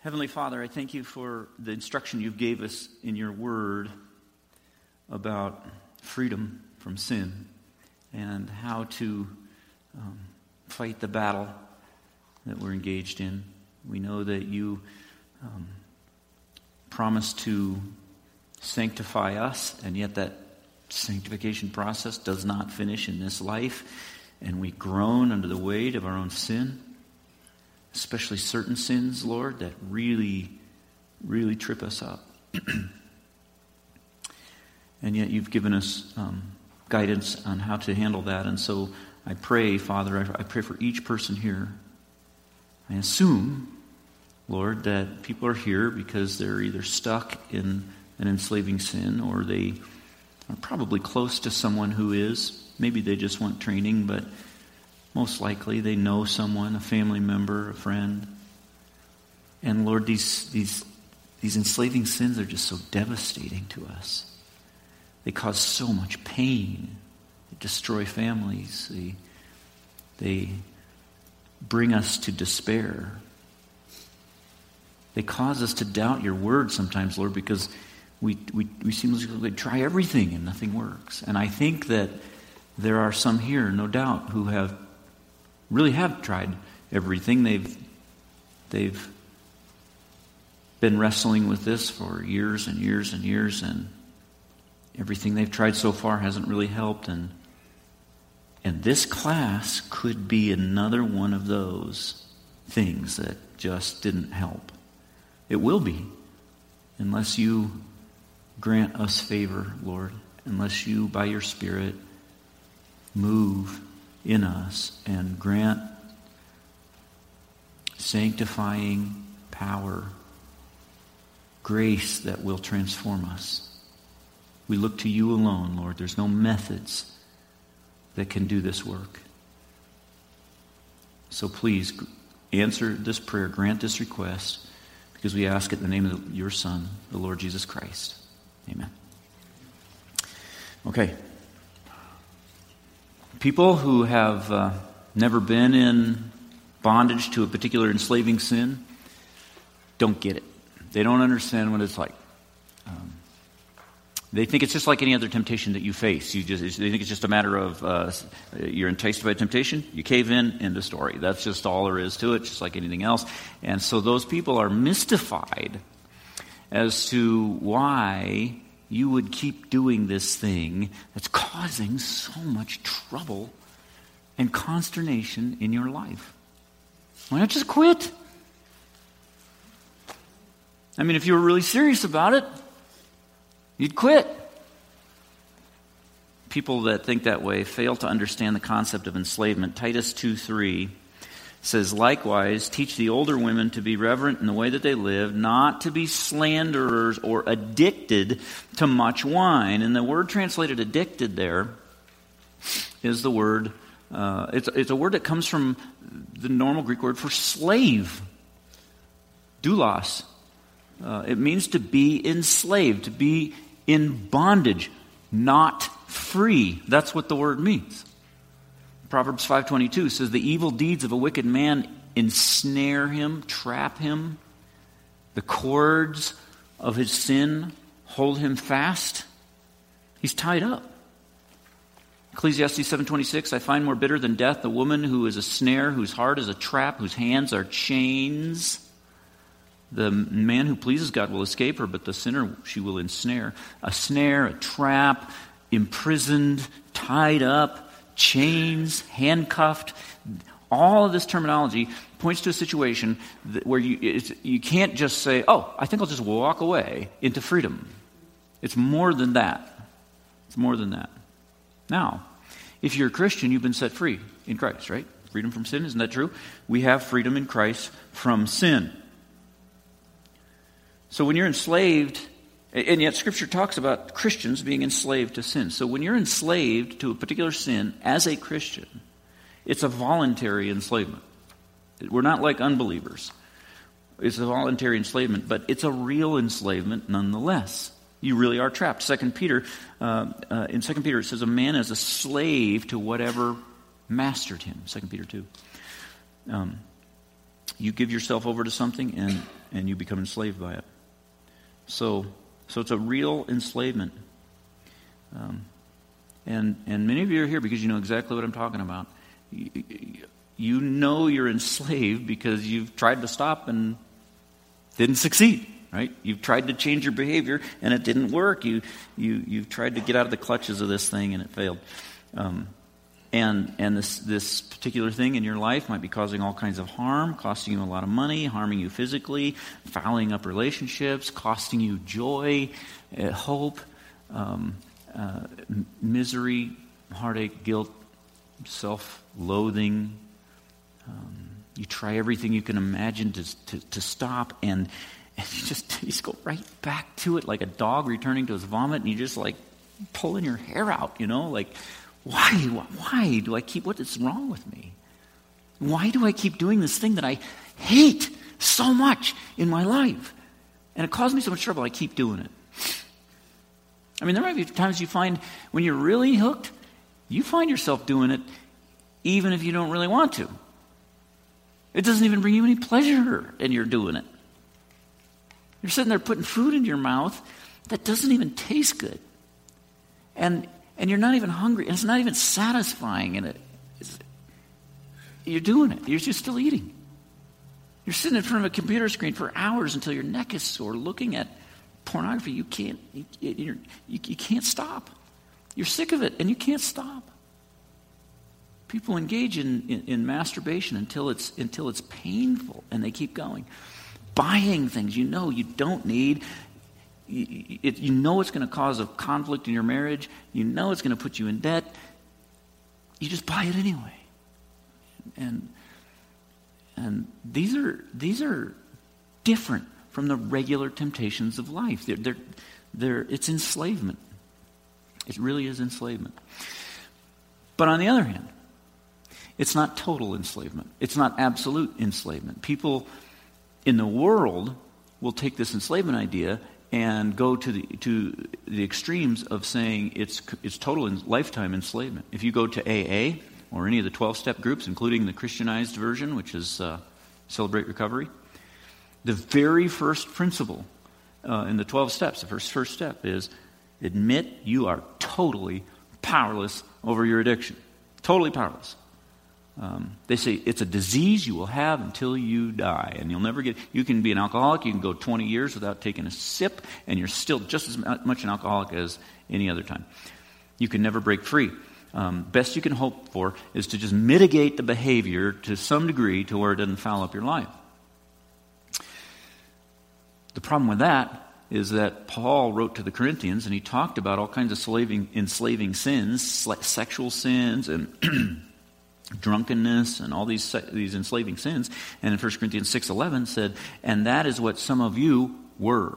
Heavenly Father, I thank you for the instruction you gave us in your word about freedom from sin and how to fight the battle that we're engaged in. We know that you promise to sanctify us, and yet that sanctification process does not finish in this life, and we groan under the weight of our own sin, especially certain sins, Lord, that really, really trip us up. And yet you've given us guidance on how to handle that. And so I pray, Father, I pray for each person here. I assume, Lord, that people are here because they're either stuck in an enslaving sin or they are probably close to someone who is. Maybe they just want training, but most likely they know someone, a family member, a friend. And Lord, these enslaving sins are just so devastating to us. They cause so much pain. They destroy families. They bring us to despair. They cause us to doubt your word sometimes, Lord, because we seem to try everything and nothing works. And I think that there are some here, no doubt, who really have tried everything. They've been wrestling with this for years and years and years, and everything they've tried so far hasn't really helped. And this class could be another one of those things that just didn't help. It will be, unless you grant us favor, Lord, unless you, by your Spirit, move in us and grant sanctifying power, grace that will transform us. We look to you alone, Lord. There's no methods that can do this work. So please answer this prayer, grant this request, because we ask it in the name of your Son, the Lord Jesus Christ. Amen. Okay. People who have never been in bondage to a particular enslaving sin don't get it. They don't understand what it's like. They think it's just like any other temptation that you face. They think it's just a matter of you're enticed by temptation, you cave in, end of story. That's just all there is to it, just like anything else. And so those people are mystified as to why you would keep doing this thing that's causing so much trouble and consternation in your life. Why not just quit? I mean, if you were really serious about it, you'd quit. People that think that way fail to understand the concept of enslavement. Titus 2:3 says, likewise, teach the older women to be reverent in the way that they live, not to be slanderers or addicted to much wine. And the word translated addicted there is the word, it's a word that comes from the normal Greek word for slave, doulos. It means to be enslaved, to be in bondage, not free. That's what the word means. Proverbs 5:22 says, the evil deeds of a wicked man ensnare him, trap him. The cords of his sin hold him fast. He's tied up. Ecclesiastes 7:26, I find more bitter than death the woman who is a snare, whose heart is a trap, whose hands are chains. The man who pleases God will escape her, but the sinner she will ensnare. A snare, a trap, imprisoned, tied up, chains, handcuffed. All of this terminology points to a situation where you can't just say, oh, I think I'll just walk away into freedom. It's more than that. It's more than that. Now, if you're a Christian, you've been set free in Christ, right? Freedom from sin, isn't that true? We have freedom in Christ from sin. So when you're enslaved, and yet Scripture talks about Christians being enslaved to sin. So when you're enslaved to a particular sin as a Christian, it's a voluntary enslavement. We're not like unbelievers. It's a voluntary enslavement, but it's a real enslavement nonetheless. You really are trapped. In 2 Peter it says a man is a slave to whatever mastered him. 2 Peter 2. You give yourself over to something, and you become enslaved by it. So it's a real enslavement. And many of you are here because you know exactly what I'm talking about. You know you're enslaved because you've tried to stop and didn't succeed, right? You've tried to change your behavior and it didn't work. You've tried to get out of the clutches of this thing and it failed. And this particular thing in your life might be causing all kinds of harm, costing you a lot of money, harming you physically, fouling up relationships, costing you joy, hope, misery, heartache, guilt, self-loathing. You try everything you can imagine to stop, and you just go right back to it like a dog returning to his vomit, and you just like pulling your hair out, like, why do I keep, what is wrong with me? Why do I keep doing this thing that I hate so much in my life? And it caused me so much trouble, I keep doing it. I mean, there might be times you find when you're really hooked, you find yourself doing it even if you don't really want to. It doesn't even bring you any pleasure, and you're doing it. You're sitting there putting food into your mouth that doesn't even taste good. And you're not even hungry, and it's not even satisfying, and you're doing it. You're just still eating. You're sitting in front of a computer screen for hours until your neck is sore looking at pornography. You can't stop. You're sick of it, and you can't stop. People engage in masturbation until it's painful, and they keep going. Buying things you know you don't need. You know it's going to cause a conflict in your marriage. You know it's going to put you in debt. You just buy it anyway. And these are different from the regular temptations of life. It's enslavement. It really is enslavement. But on the other hand, it's not total enslavement. It's not absolute enslavement. People in the world will take this enslavement idea and go to the extremes of saying it's total lifetime enslavement. If you go to AA or any of the 12-step groups, including the Christianized version, which is Celebrate Recovery, the very first principle in the 12 steps, the first step is admit you are totally powerless over your addiction. Totally powerless. They say it's a disease you will have until you die, and you'll never get. You can be an alcoholic. You can go 20 years without taking a sip, and you're still just as much an alcoholic as any other time. You can never break free. Best you can hope for is to just mitigate the behavior to some degree to where it doesn't foul up your life. The problem with that is that Paul wrote to the Corinthians, and he talked about all kinds of enslaving sins, sexual sins, and drunkenness, and all these enslaving sins. And in 1 Corinthians 6:11 said, and that is what some of you were.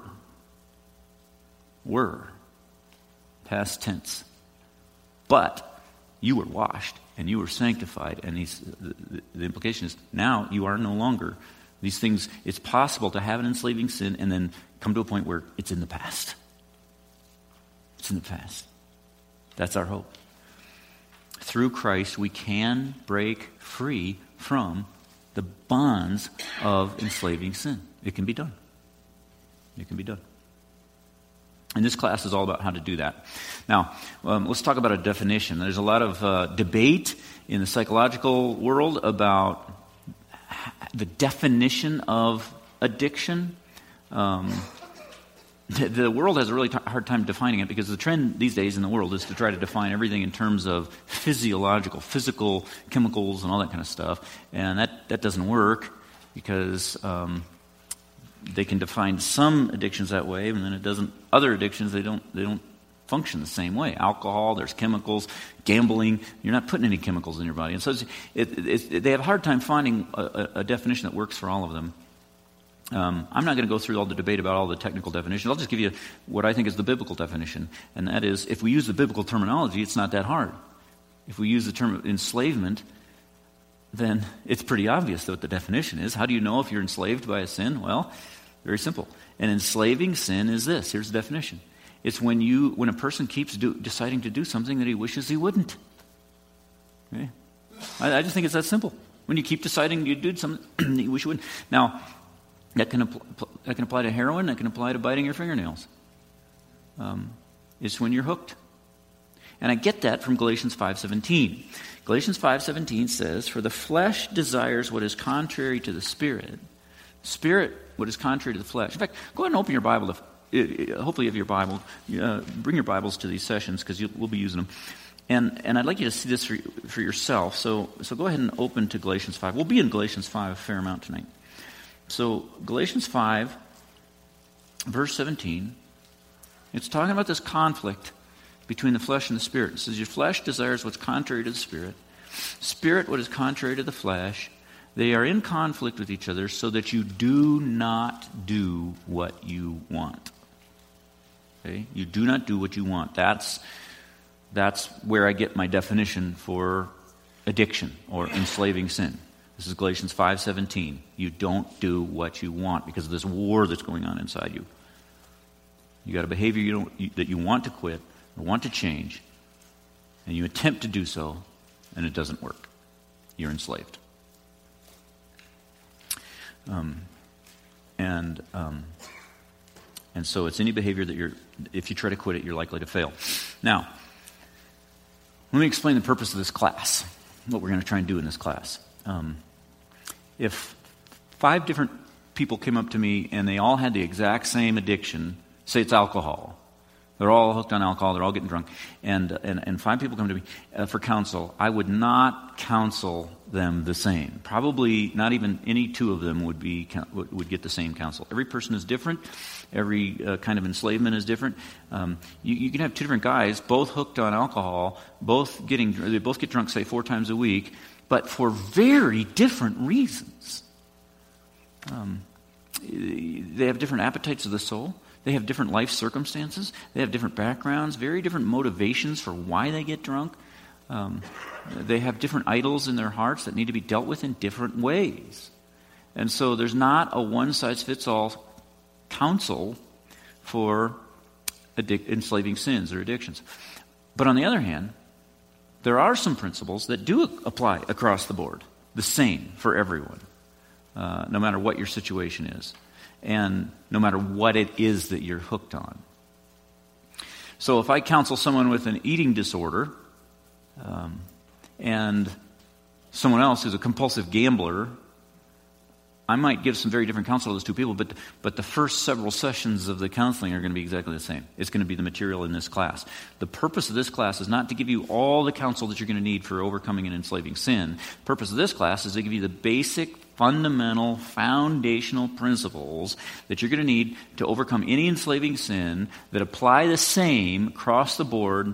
Past tense. But you were washed, and you were sanctified. And the implication is, now you are no longer. These things, it's possible to have an enslaving sin and then come to a point where it's in the past. It's in the past. That's our hope. Through Christ, we can break free from the bonds of enslaving sin. It can be done. It can be done. And this class is all about how to do that. Now, let's talk about a definition. There's a lot of debate in the psychological world about the definition of addiction. The world has a really hard time defining it because the trend these days in the world is to try to define everything in terms of physical chemicals and all that kind of stuff. And that doesn't work because they can define some addictions that way, and then it doesn't. Other addictions, they don't function the same way. Alcohol, there's chemicals. Gambling, you're not putting any chemicals in your body. And so they have a hard time finding a definition that works for all of them. I'm not going to go through all the debate about all the technical definitions. I'll just give you what I think is the biblical definition. And that is, if we use the biblical terminology, it's not that hard. If we use the term enslavement, then it's pretty obvious what the definition is. How do you know if you're enslaved by a sin? Well, very simple. An enslaving sin is this. Here's the definition. It's when a person keeps deciding to do something that he wishes he wouldn't. Okay? I just think it's that simple. When you keep deciding you do something that you wish you wouldn't. Now, that can That can apply to heroin. That can apply to biting your fingernails. It's when you're hooked. And I get that from Galatians 5:17. Galatians 5:17 says, "For the flesh desires what is contrary to the Spirit. Spirit, what is contrary to the flesh." In fact, go ahead and open your Bible. Hopefully you have your Bible. Bring your Bibles to these sessions because we'll be using them. And I'd like you to see this for yourself. So go ahead and open to Galatians 5. We'll be in Galatians 5 a fair amount tonight. So Galatians 5, verse 17, it's talking about this conflict between the flesh and the Spirit. It says, "Your flesh desires what's contrary to the Spirit. Spirit, what is contrary to the flesh. They are in conflict with each other so that you do not do what you want." Okay? You do not do what you want. That's where I get my definition for addiction or enslaving sin. This is Galatians 5:17. You don't do what you want because of this war that's going on inside you. You got a behavior that you want to quit or want to change, and you attempt to do so, and it doesn't work. You're enslaved. And so it's any behavior that if you try to quit it, you're likely to fail. Now, let me explain the purpose of this class, what we're going to try and do in this class. If 5 different people came up to me and they all had the exact same addiction, say it's alcohol, they're all hooked on alcohol, they're all getting drunk, and 5 people come to me for counsel, I would not counsel them the same. Probably not even any 2 of them would get the same counsel. Every person is different. Every kind of enslavement is different. You can have 2 different guys, both hooked on alcohol, they both get drunk, say, 4 times a week, but for very different reasons. They have different appetites of the soul. They have different life circumstances. They have different backgrounds, very different motivations for why they get drunk. They have different idols in their hearts that need to be dealt with in different ways. And so there's not a one-size-fits-all counsel for enslaving sins or addictions. But on the other hand, there are some principles that do apply across the board, the same for everyone, no matter what your situation is, and no matter what it is that you're hooked on. So if I counsel someone with an eating disorder, and someone else who's a compulsive gambler, I might give some very different counsel to those 2 people, but the first several sessions of the counseling are going to be exactly the same. It's going to be the material in this class. The purpose of this class is not to give you all the counsel that you're going to need for overcoming and enslaving sin. The purpose of this class is to give you the basic, fundamental, foundational principles that you're going to need to overcome any enslaving sin that apply the same across the board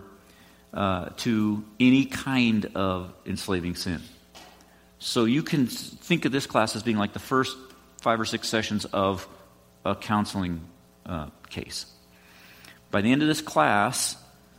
to any kind of enslaving sin. So you can think of this class as being like the first 5 or 6 sessions of a counseling case. By the end of this class,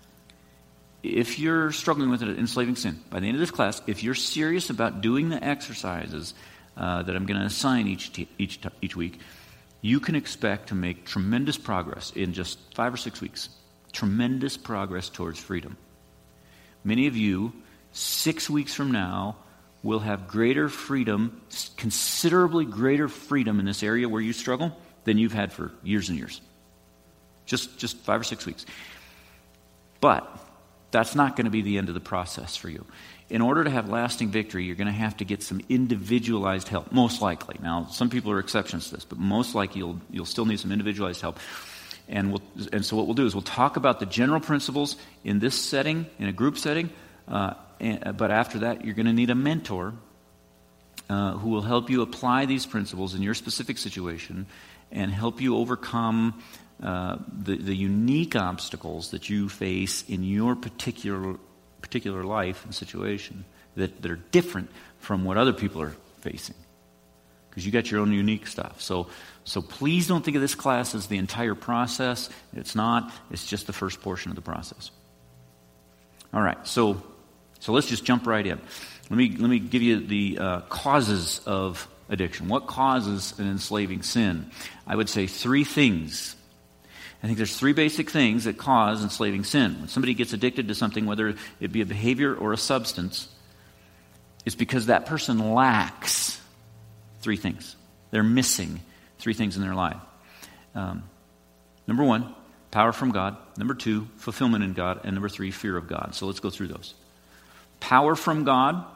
if you're struggling with an enslaving sin, by the end of this class, if you're serious about doing the exercises that I'm going to assign each week, you can expect to make tremendous progress in just 5 or 6 weeks. Tremendous progress towards freedom. Many of you, 6 weeks from now, will have greater freedom, considerably greater freedom in this area where you struggle than you've had for years and years. Just 5 or 6 weeks. But that's not going to be the end of the process for you. In order to have lasting victory, you're going to have to get some individualized help, most likely. Now, some people are exceptions to this, but most likely you'll still need some individualized help. And so what we'll do is we'll talk about the general principles in this setting, in a group setting, but after that, you're going to need a mentor who will help you apply these principles in your specific situation and help you overcome the unique obstacles that you face in your particular life and situation that are different from what other people are facing. Because you got your own unique stuff. So please don't think of this class as the entire process. It's not. It's just the first portion of the process. All right. So let's just jump right in. Let me give you the causes of addiction. What causes an enslaving sin? I would say 3 things. I think there's 3 basic things that cause enslaving sin. When somebody gets addicted to something, whether it be a behavior or a substance, it's because that person lacks 3 things. They're missing 3 things in their life. Number 1, power from God. Number 2, fulfillment in God. And number 3, fear of God. So let's go through those. Power from God.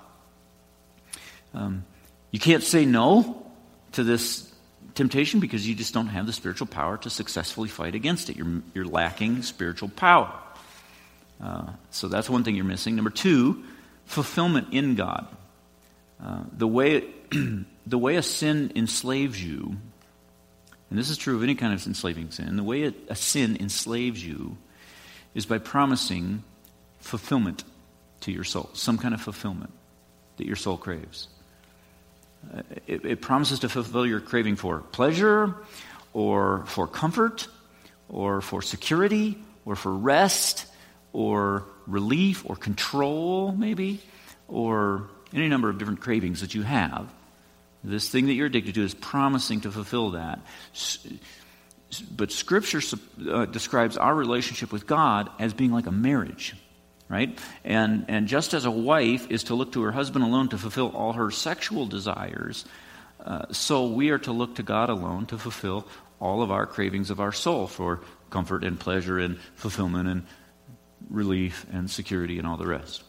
You can't say no to this temptation because you just don't have the spiritual power to successfully fight against it. You're lacking spiritual power. So that's one thing you're missing. Number 2, fulfillment in God. The way a sin enslaves you, and this is true of any kind of enslaving sin, the way a sin enslaves you is by promising fulfillment to your soul, some kind of fulfillment that your soul craves. It promises to fulfill your craving for pleasure, or for comfort, or for security, or for rest, or relief, or control, maybe, or any number of different cravings that you have. This thing that you're addicted to is promising to fulfill that. But Scripture describes our relationship with God as being like a marriage, right? And just as a wife is to look to her husband alone to fulfill all her sexual desires, so we are to look to God alone to fulfill all of our cravings of our soul for comfort and pleasure and fulfillment and relief and security and all the rest.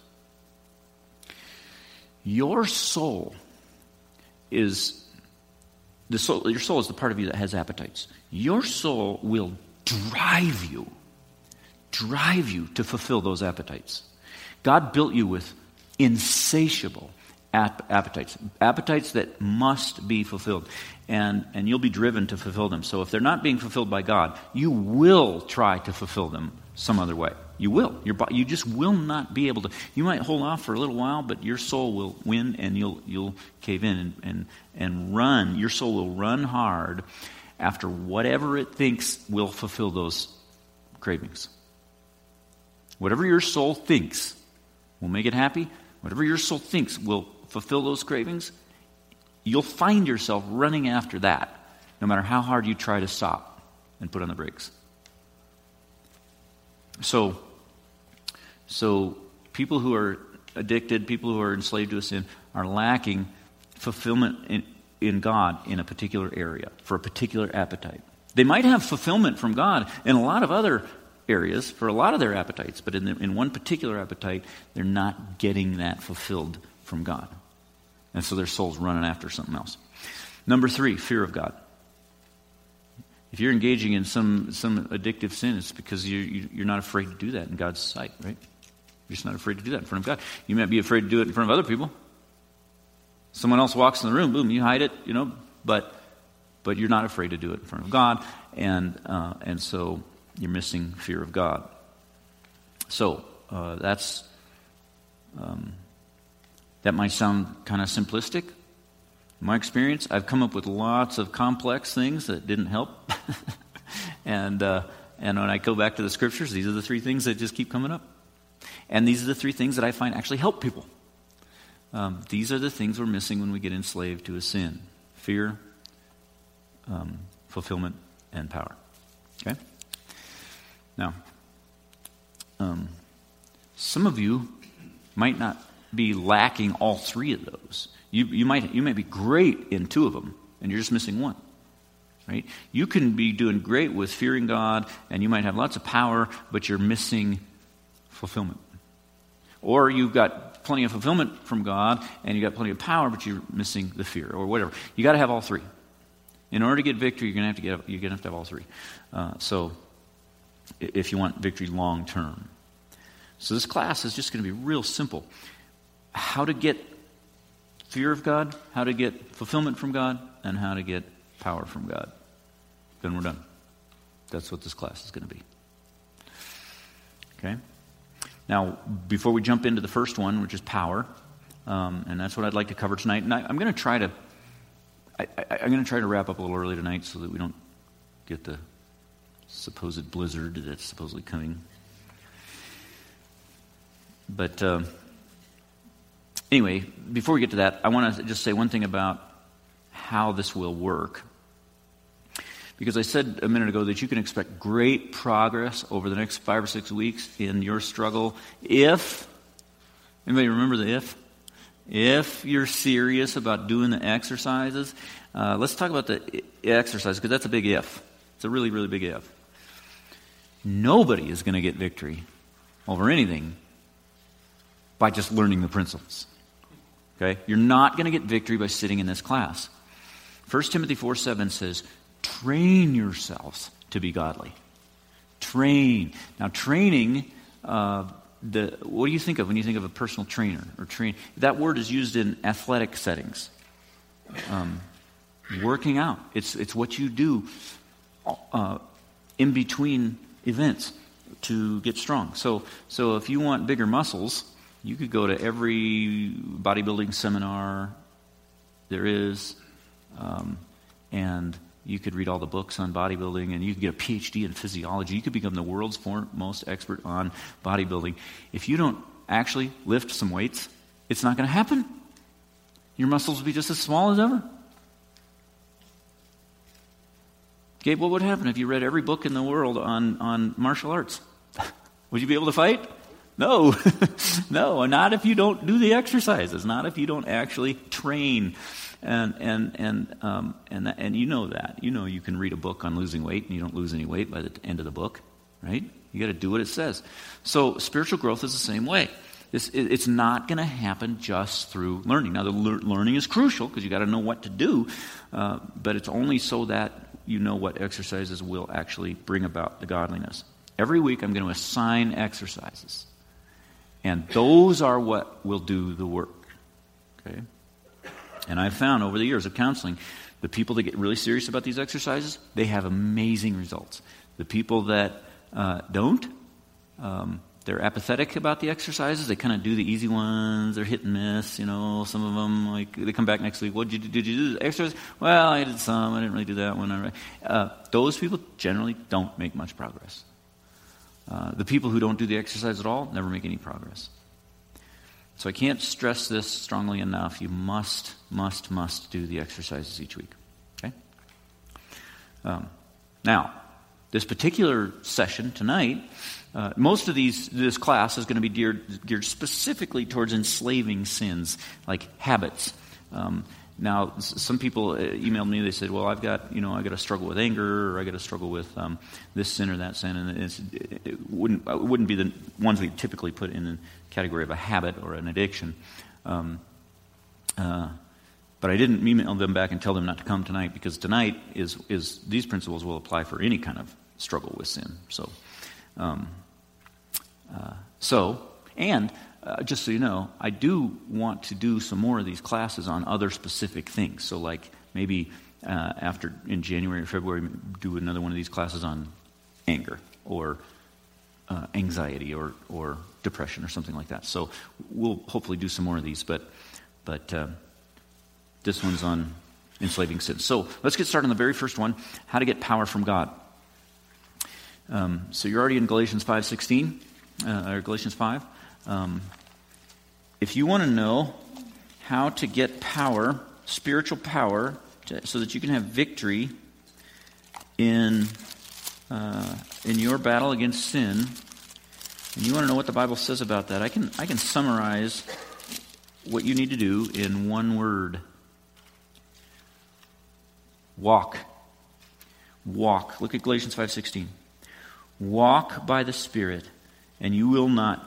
Your soul is your soul is the part of you that has appetites. Your soul will drive you to fulfill those appetites. God built you with insatiable appetites that must be fulfilled, and you'll be driven to fulfill them. So if they're not being fulfilled by God, you will try to fulfill them some other way. You will. You just will not be able to. You might hold off for a little while, but your soul will win, and you'll cave in and run. Your soul will run hard after whatever it thinks will fulfill those cravings. Whatever your soul thinks will make it happy, whatever your soul thinks will fulfill those cravings, you'll find yourself running after that, no matter how hard you try to stop and put on the brakes. So people who are addicted, people who are enslaved to a sin, are lacking fulfillment in God in a particular area, for a particular appetite. They might have fulfillment from God in a lot of other areas for a lot of their appetites, but in one particular appetite, they're not getting that fulfilled from God. And so their soul's running after something else. Number 3, fear of God. If you're engaging in some addictive sin, it's because you're not afraid to do that in God's sight, right? You're just not afraid to do that in front of God. You might be afraid to do it in front of other people. Someone else walks in the room, boom, you hide it, but you're not afraid to do it in front of God, and so you're missing fear of God. So that might sound kind of simplistic. In my experience, I've come up with lots of complex things that didn't help. and when I go back to the Scriptures, these are the 3 things that just keep coming up. And these are the 3 things that I find actually help people. These are the things we're missing when we get enslaved to a sin. Fear, fulfillment, and power. Okay? Now, some of you might not be lacking all 3 of those. You might be great in 2 of them, and you're just missing 1. Right? You can be doing great with fearing God, and you might have lots of power, but you're missing fulfillment. Or you've got plenty of fulfillment from God, and you've got plenty of power, but you're missing the fear, or whatever. You got to have all 3. In order to get victory, you're going to have to have all 3. So, if you want victory long term, so this class is just going to be real simple: how to get fear of God, how to get fulfillment from God, and how to get power from God. Then we're done. That's what this class is going to be. Okay? Now, before we jump into the first one, which is power, and that's what I'd like to cover tonight. And I'm going to try to wrap up a little early tonight so that we don't get the supposed blizzard that's supposedly coming. But anyway, before we get to that, I want to just say one thing about how this will work. Because I said a minute ago that you can expect great progress over the next 5 or 6 weeks in your struggle if, anybody remember the if? If you're serious about doing the exercises. Let's talk about the exercise, because that's a big if. It's a really, really big if. Nobody is going to get victory over anything by just learning the principles. Okay? You're not going to get victory by sitting in this class. 1 Timothy 4:7 says, train yourselves to be godly. Train. Now, training, what do you think of when you think of a personal trainer or train? That word is used in athletic settings. Working out. It's what you do in between events to get strong. So if you want bigger muscles, you could go to every bodybuilding seminar there is, and you could read all the books on bodybuilding, and you could get a PhD in physiology. You could become the world's foremost expert on bodybuilding. If you don't actually lift some weights, it's not going to happen. Your muscles will be just as small as ever. Gabe, what would happen if you read every book in the world on martial arts? Would you be able to fight? No. No, not if you don't do the exercises, not if you don't actually train. And you know that. You know you can read a book on losing weight and you don't lose any weight by the end of the book, right? You got to do what it says. So spiritual growth is the same way. It's not going to happen just through learning. Now, the learning is crucial because you got to know what to do, but it's only so that you know what exercises will actually bring about the godliness. Every week I'm going to assign exercises, and those are what will do the work. Okay? And I've found over the years of counseling, the people that get really serious about these exercises, they have amazing results. The people that don't, they're apathetic about the exercises. They kind of do the easy ones. They're hit and miss, you know. Some of them, like, they come back next week. Did you do the exercise? Well, I did some. I didn't really do that one. Those people generally don't make much progress. The people who don't do the exercise at all never make any progress. So I can't stress this strongly enough. You must do the exercises each week. Okay? Now, this particular session tonight, most of this class is going to be geared specifically towards enslaving sins, like habits. Now, some people emailed me. They said, "Well, I got to struggle with anger, or I got to struggle with this sin or that sin," and it wouldn't be the ones we typically put in the category of a habit or an addiction. But I didn't email them back and tell them not to come tonight, because tonight is these principles will apply for any kind of struggle with sin. Just so you know, I do want to do some more of these classes on other specific things. So like maybe in January or February, do another one of these classes on anger or anxiety or depression or something like that. So we'll hopefully do some more of these, but this one's on enslaving sin. So let's get started on the very first one, how to get power from God. So you're already in Galatians 5:16, or Galatians 5. If you want to know how to get power, spiritual power, so that you can have victory in your battle against sin, and you want to know what the Bible says about that, I can summarize what you need to do in one word. Walk. Walk. Look at Galatians 5:16. Walk by the Spirit, and you will not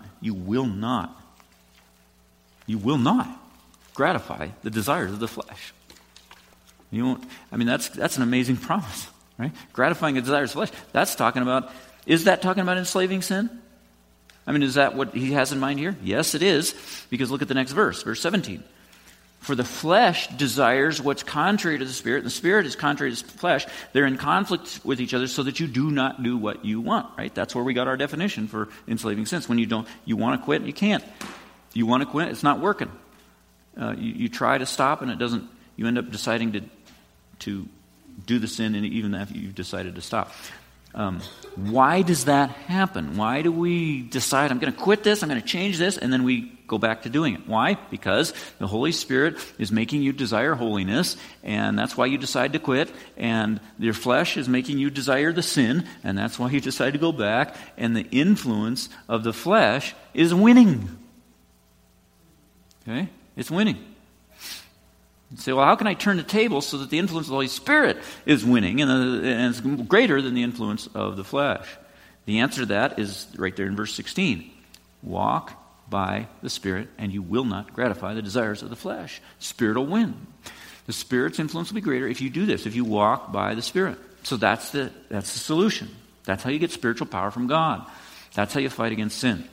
gratify the desires of the flesh. You won't. I mean, that's an amazing promise, right? Gratifying the desires of the flesh. Is that talking about enslaving sin? I mean, is that what he has in mind here? Yes, it is, because look at the next verse 17. For the flesh desires what's contrary to the Spirit, and the Spirit is contrary to the flesh. They're in conflict with each other so that you do not do what you want, right? That's where we got our definition for enslaving sins. When you want to quit and you can't. You want to quit, it's not working. You try to stop and it doesn't, you end up deciding to do the sin even after you've decided to stop. Why does that happen? Why do we decide, I'm going to quit this, I'm going to change this, and then we go back to doing it? Why? Because the Holy Spirit is making you desire holiness, and that's why you decide to quit, and your flesh is making you desire the sin, and that's why you decide to go back, and the influence of the flesh is winning. Okay? It's winning. You say, well, how can I turn the table so that the influence of the Holy Spirit is winning and it's greater than the influence of the flesh? The answer to that is right there in verse 16. Walk by the Spirit, and you will not gratify the desires of the flesh. Spirit will win. The Spirit's influence will be greater if you do this, if you walk by the Spirit. So that's the solution. That's how you get spiritual power from God. That's how you fight against sin.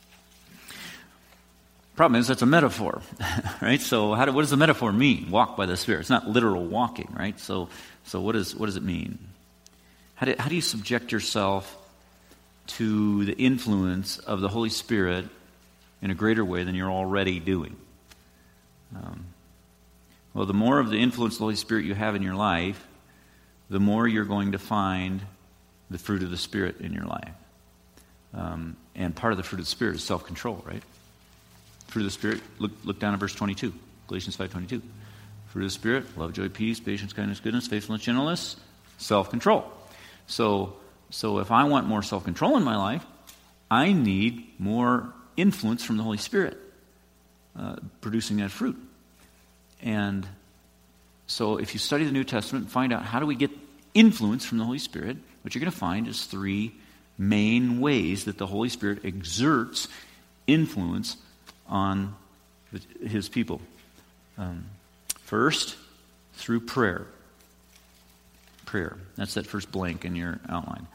Problem is, that's a metaphor, right? So what does the metaphor mean? Walk by the Spirit. It's not literal walking, right? So what does it mean? How do you subject yourself to the influence of the Holy Spirit in a greater way than you're already doing? Well, the more of the influence of the Holy Spirit you have in your life, the more you're going to find the fruit of the Spirit in your life. And part of the fruit of the Spirit is self-control, right? Fruit of the Spirit, look down at verse 22, Galatians 5:22. Fruit of the Spirit, love, joy, peace, patience, kindness, goodness, faithfulness, gentleness, self-control. So if I want more self-control in my life, I need more influence from the Holy Spirit producing that fruit. And so if you study the New Testament and find out how do we get influence from the Holy Spirit, what you're going to find is three main ways that the Holy Spirit exerts influence on his people. First, through prayer. Prayer. That's that first blank in your outline.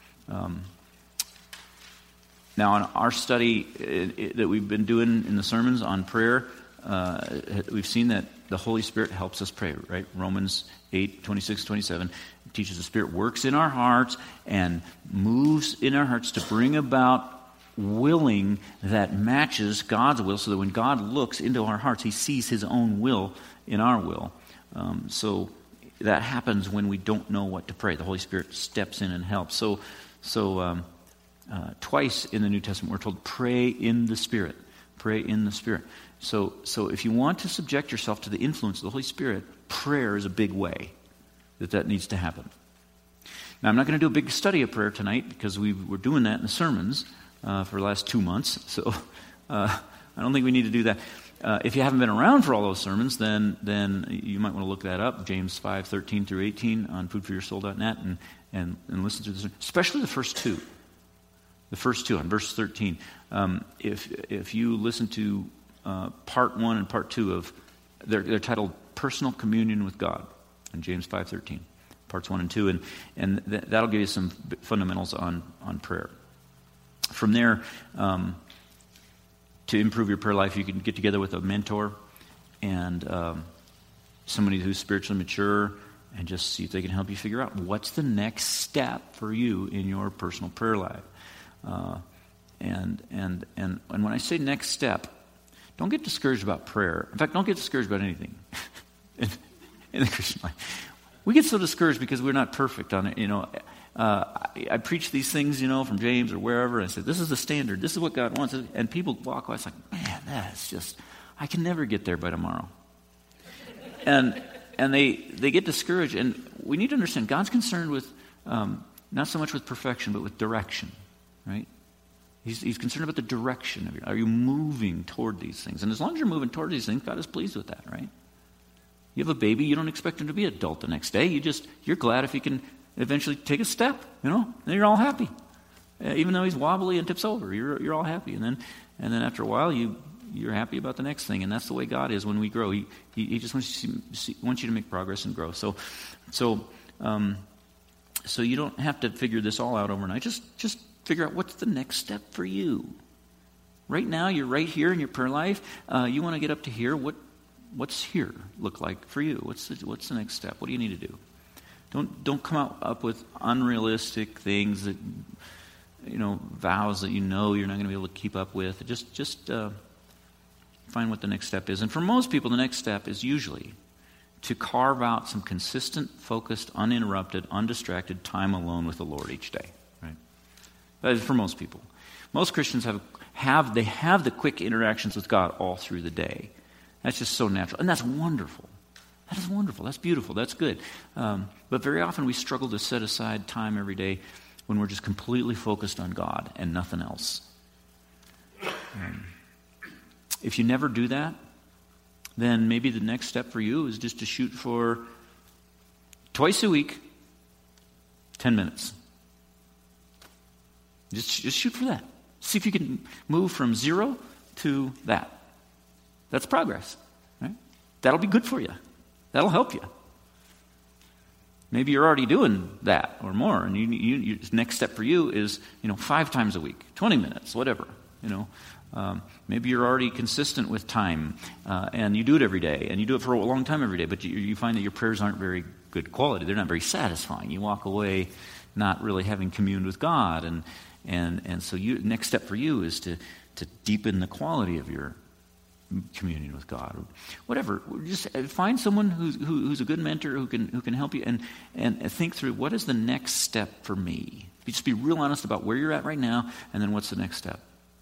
Now, in our study that we've been doing in the sermons on prayer, we've seen that the Holy Spirit helps us pray, right? Romans 8:26-27 teaches the Spirit works in our hearts and moves in our hearts to bring about willing that matches God's will, so that when God looks into our hearts, he sees his own will in our will. So that happens when we don't know what to pray. The Holy Spirit steps in and helps. So twice in the New Testament we're told, pray in the Spirit. Pray in the Spirit. So if you want to subject yourself to the influence of the Holy Spirit, prayer is a big way that needs to happen. Now, I'm not going to do a big study of prayer tonight because we were doing that in the sermons for the last 2 months. So I don't think we need to do that. If you haven't been around for all those sermons, then you might want to look that up, James 5:13-18 on foodforyoursoul.net, and listen to this, especially the first two. The first two on verse 13. If you listen to part 1 and part 2 of, they're titled Personal Communion with God in James 5:13, parts 1 and 2, and that'll give you some fundamentals on prayer. From there, to improve your prayer life, you can get together with a mentor and somebody who's spiritually mature and just see if they can help you figure out what's the next step for you in your personal prayer life. And when I say next step, don't get discouraged about prayer. In fact, don't get discouraged about anything in the Christian life. We get so discouraged because we're not perfect on it. I preach these things, from James or wherever, and I say, this is the standard. This is what God wants. And people walk away, it's like, man, that's just, I can never get there by tomorrow. And they get discouraged. And we need to understand, God's concerned with, not so much with perfection, but with direction, right? He's concerned about the direction of are you moving toward these things? And as long as you're moving toward these things, God is pleased with that, right? You have a baby, you don't expect him to be an adult the next day. You're glad if he can eventually take a step, then you're all happy. Even though he's wobbly and tips over, you're all happy. And then after a while, you're happy about the next thing. And that's the way God is when we grow. He just wants you to make progress and grow. So you don't have to figure this all out overnight. Just figure out what's the next step for you. Right now, you're right here in your prayer life. You want to get up to here. What's here look like for you? What's the next step? What do you need to do? Don't come up with unrealistic things that, vows that you're not going to be able to keep up with. Just find what the next step is. And for most people, the next step is usually to carve out some consistent, focused, uninterrupted, undistracted time alone with the Lord each day. Right? That is for most people. Most Christians have the quick interactions with God all through the day. That's just so natural, and that's wonderful. That is wonderful. That's beautiful. That's good. But very often we struggle to set aside time every day when we're just completely focused on God and nothing else. If you never do that, then maybe the next step for you is just to shoot for twice a week, 10 minutes. Just shoot for that. See if you can move from 0 to that. That's progress, right? That'll be good for you. That'll help you. Maybe you're already doing that or more, and you next step for you is 5 times a week, 20 minutes, whatever. Maybe you're already consistent with time, and you do it every day, and you do it for a long time every day. But you find that your prayers aren't very good quality; they're not very satisfying. You walk away not really having communed with God, and so next step for you is to deepen the quality of your communion with God, or whatever. Just find someone who's a good mentor who can help you, and think through what is the next step for me. Just be real honest about where you're at right now, and then what's the next step.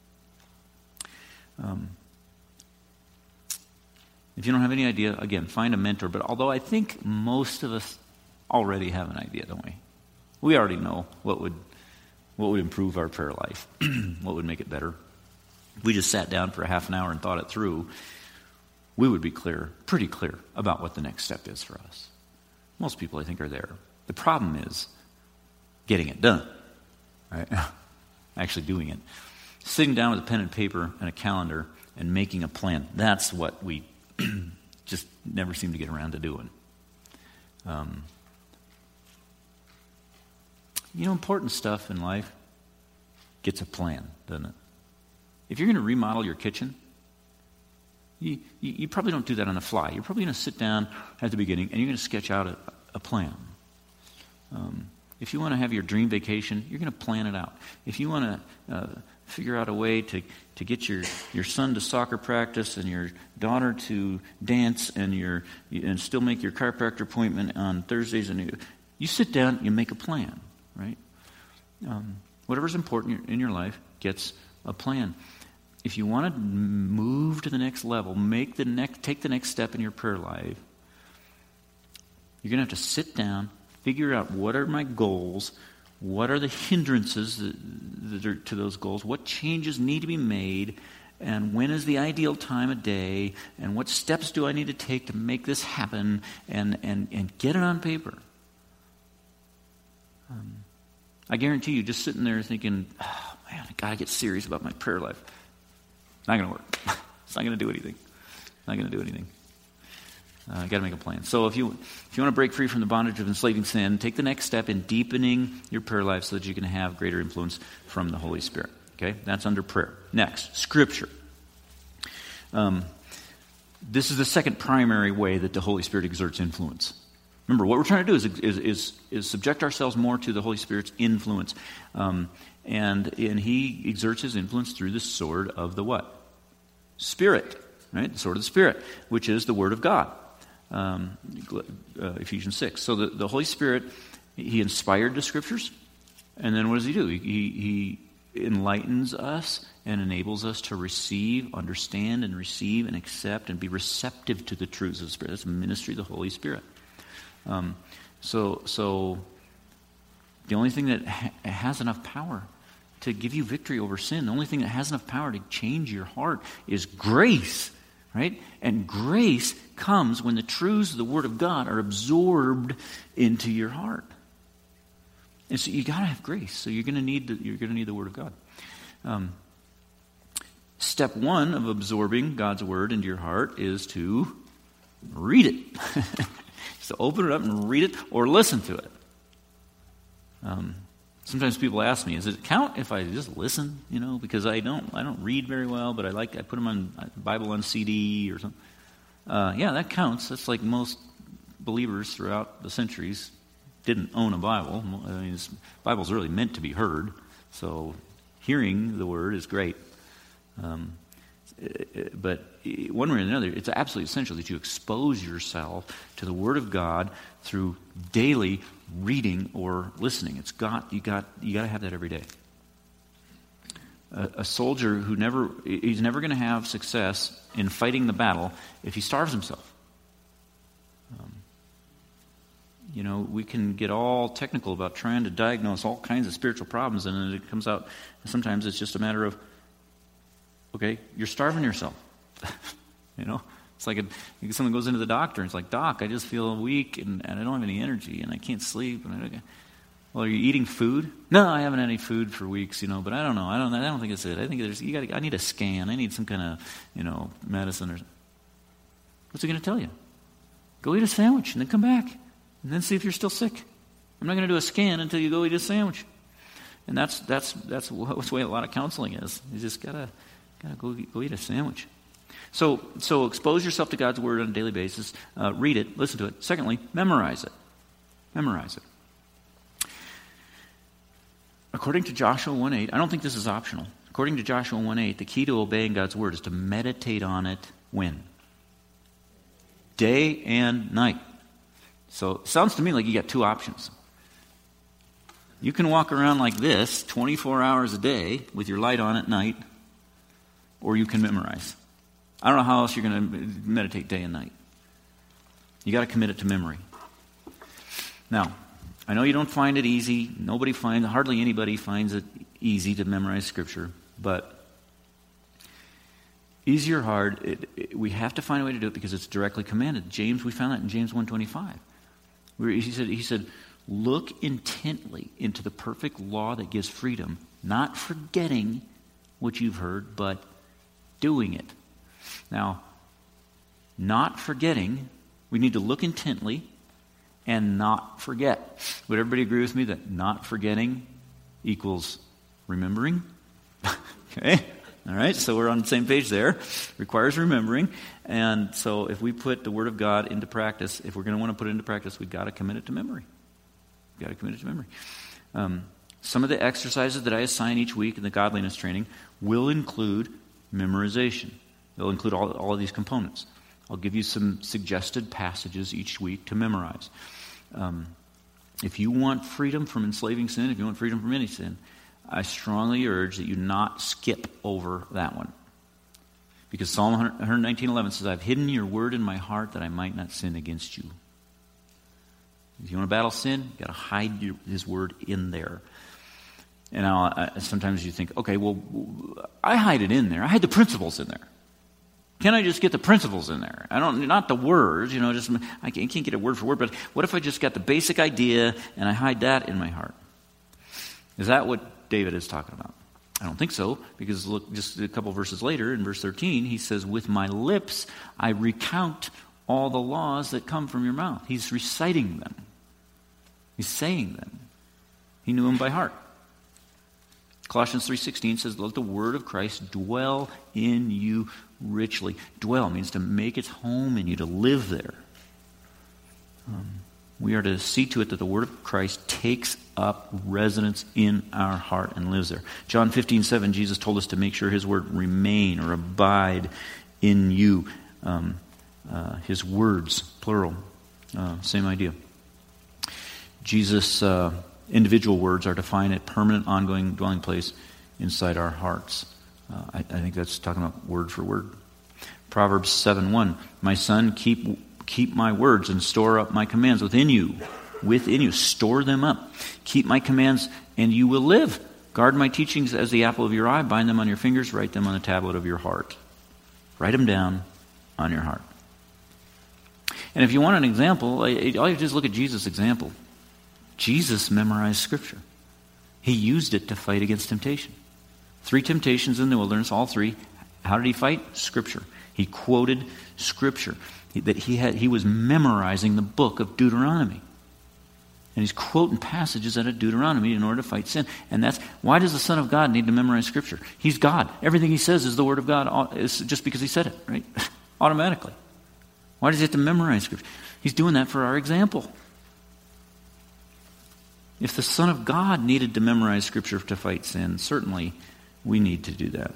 If you don't have any idea, again, find a mentor. But although I think most of us already have an idea, don't we? We already know what would improve our prayer life, what would make it better. If we just sat down for a half an hour and thought it through, we would be pretty clear about what the next step is for us. Most people, I think, are there. The problem is getting it done, right? Actually doing it. Sitting down with a pen and paper and a calendar and making a plan. That's what we just never seem to get around to doing. Important stuff in life gets a plan, doesn't it? If you're going to remodel your kitchen, you probably don't do that on the fly. You're probably going to sit down at the beginning and you're going to sketch out a plan. If you want to have your dream vacation, you're going to plan it out. If you want to figure out a way to get your son to soccer practice and your daughter to dance and still make your chiropractor appointment on Thursdays, and you sit down, you make a plan, right? Whatever's important in your life gets a plan. If you want to move to the next level, take the next step in your prayer life, you're going to have to sit down, figure out what are my goals, what are the hindrances that are to those goals, what changes need to be made, and when is the ideal time of day, and what steps do I need to take to make this happen, and get it on paper. I guarantee you, just sitting there thinking, oh man, I got to get serious about my prayer life. Not going to work. It's not going to do anything. Not going to do anything. Got to make a plan. So if you want to break free from the bondage of enslaving sin, take the next step in deepening your prayer life so that you can have greater influence from the Holy Spirit. Okay, that's under prayer. Next, Scripture. This is the second primary way that the Holy Spirit exerts influence. Remember, what we're trying to do is subject ourselves more to the Holy Spirit's influence. And He exerts His influence through the sword of the what? Spirit, right? The sword of the Spirit, which is the Word of God. Ephesians 6. So the Holy Spirit, He inspired the Scriptures, and then what does He do? He enlightens us and enables us to receive, understand, and receive, and accept, and be receptive to the truths of the Spirit. That's the ministry of the Holy Spirit. So the only thing that has enough power to give you victory over sin, the only thing that has enough power to change your heart is grace, right? And grace comes when the truths of the Word of God are absorbed into your heart. And so you got to have grace. So you're going to need the Word of God. Step one of absorbing God's Word into your heart is to read it. So open it up and read it, or listen to it. Sometimes people ask me, "Does it count if I just listen?" Because I don't read very well, but I put them on Bible on CD or something. Yeah, that counts. That's like most believers throughout the centuries didn't own a Bible. I mean, Bible's really meant to be heard, so hearing the Word is great. But one way or another, it's absolutely essential that you expose yourself to the Word of God through daily reading or listening. You got to have that every day. A soldier he's never going to have success in fighting the battle if he starves himself. We can get all technical about trying to diagnose all kinds of spiritual problems, and then it comes out, sometimes it's just a matter of, okay, you're starving yourself. It's like someone goes into the doctor and it's like, Doc, I just feel weak and I don't have any energy and I can't sleep. Well, are you eating food? No, I haven't had any food for weeks, but I don't know. I don't think it's it. I think I need a scan. I need some kind of, medicine or something. What's he going to tell you? Go eat a sandwich and then come back and then see if you're still sick. I'm not going to do a scan until you go eat a sandwich. And that's the way a lot of counseling is. You just gotta go eat a sandwich. So expose yourself to God's word on a daily basis. Read it, listen to it. Secondly, memorize it. Memorize it. According to Joshua 1:8, I don't think this is optional. According to Joshua 1:8, the key to obeying God's word is to meditate on it when? Day and night. So it sounds to me like you got two options. You can walk around like this 24 hours a day with your light on at night, or you can memorize. I don't know how else you're going to meditate day and night. You got to commit it to memory. Now, I know you don't find it easy. Hardly anybody finds it easy to memorize Scripture, but easy or hard, we have to find a way to do it because it's directly commanded. We found that in James 1:25. He said, look intently into the perfect law that gives freedom, not forgetting what you've heard, but doing it. Now, not forgetting, we need to look intently and not forget. Would everybody agree with me that not forgetting equals remembering? Okay, all right, so we're on the same page there. Requires remembering. And so if we put the Word of God into practice, if we're going to want to put it into practice, we've got to commit it to memory. We've got to commit it to memory. Some of the exercises that I assign each week in the godliness training will include memorization. They'll include all of these components. I'll give you some suggested passages each week to memorize. If you want freedom from enslaving sin, if you want freedom from any sin, I strongly urge that you not skip over that one. Because Psalm 119:11 says, I've hidden your word in my heart that I might not sin against you. If you want to battle sin, you've got to hide his word in there. And sometimes you think, okay, well, I hide it in there. I hide the principles in there. Can I just get the principles in there? Not the words, I can't get it word for word, but what if I just got the basic idea and I hide that in my heart? Is that what David is talking about? I don't think so, because look, just a couple verses later, in verse 13, he says, with my lips I recount all the laws that come from your mouth. He's reciting them. He's saying them. He knew them by heart. Colossians 3:16 says, let the word of Christ dwell in you richly. Dwell means to make its home in you, to live there. We are to see to it that the word of Christ takes up residence in our heart and lives there. John 15:7, Jesus told us to make sure his word remain or abide in you. His words, plural, same idea. Jesus' individual words are to find a permanent, ongoing dwelling place inside our hearts. I think that's talking about word for word. Proverbs 7:1, my son, keep my words and store up my commands within you. Store them up. Keep my commands and you will live. Guard my teachings as the apple of your eye. Bind them on your fingers. Write them on the tablet of your heart. Write them down on your heart. And if you want an example, all you have to do is look at Jesus' example. Jesus memorized Scripture. He used it to fight against temptation. 3 temptations in the wilderness, all 3. How did he fight? Scripture. He quoted Scripture. He was memorizing the book of Deuteronomy. And he's quoting passages out of Deuteronomy in order to fight sin. And that's why does the Son of God need to memorize Scripture? He's God. Everything he says is the Word of God. It's just because he said it, right? Automatically. Why does he have to memorize Scripture? He's doing that for our example. If the Son of God needed to memorize Scripture to fight sin, certainly we need to do that.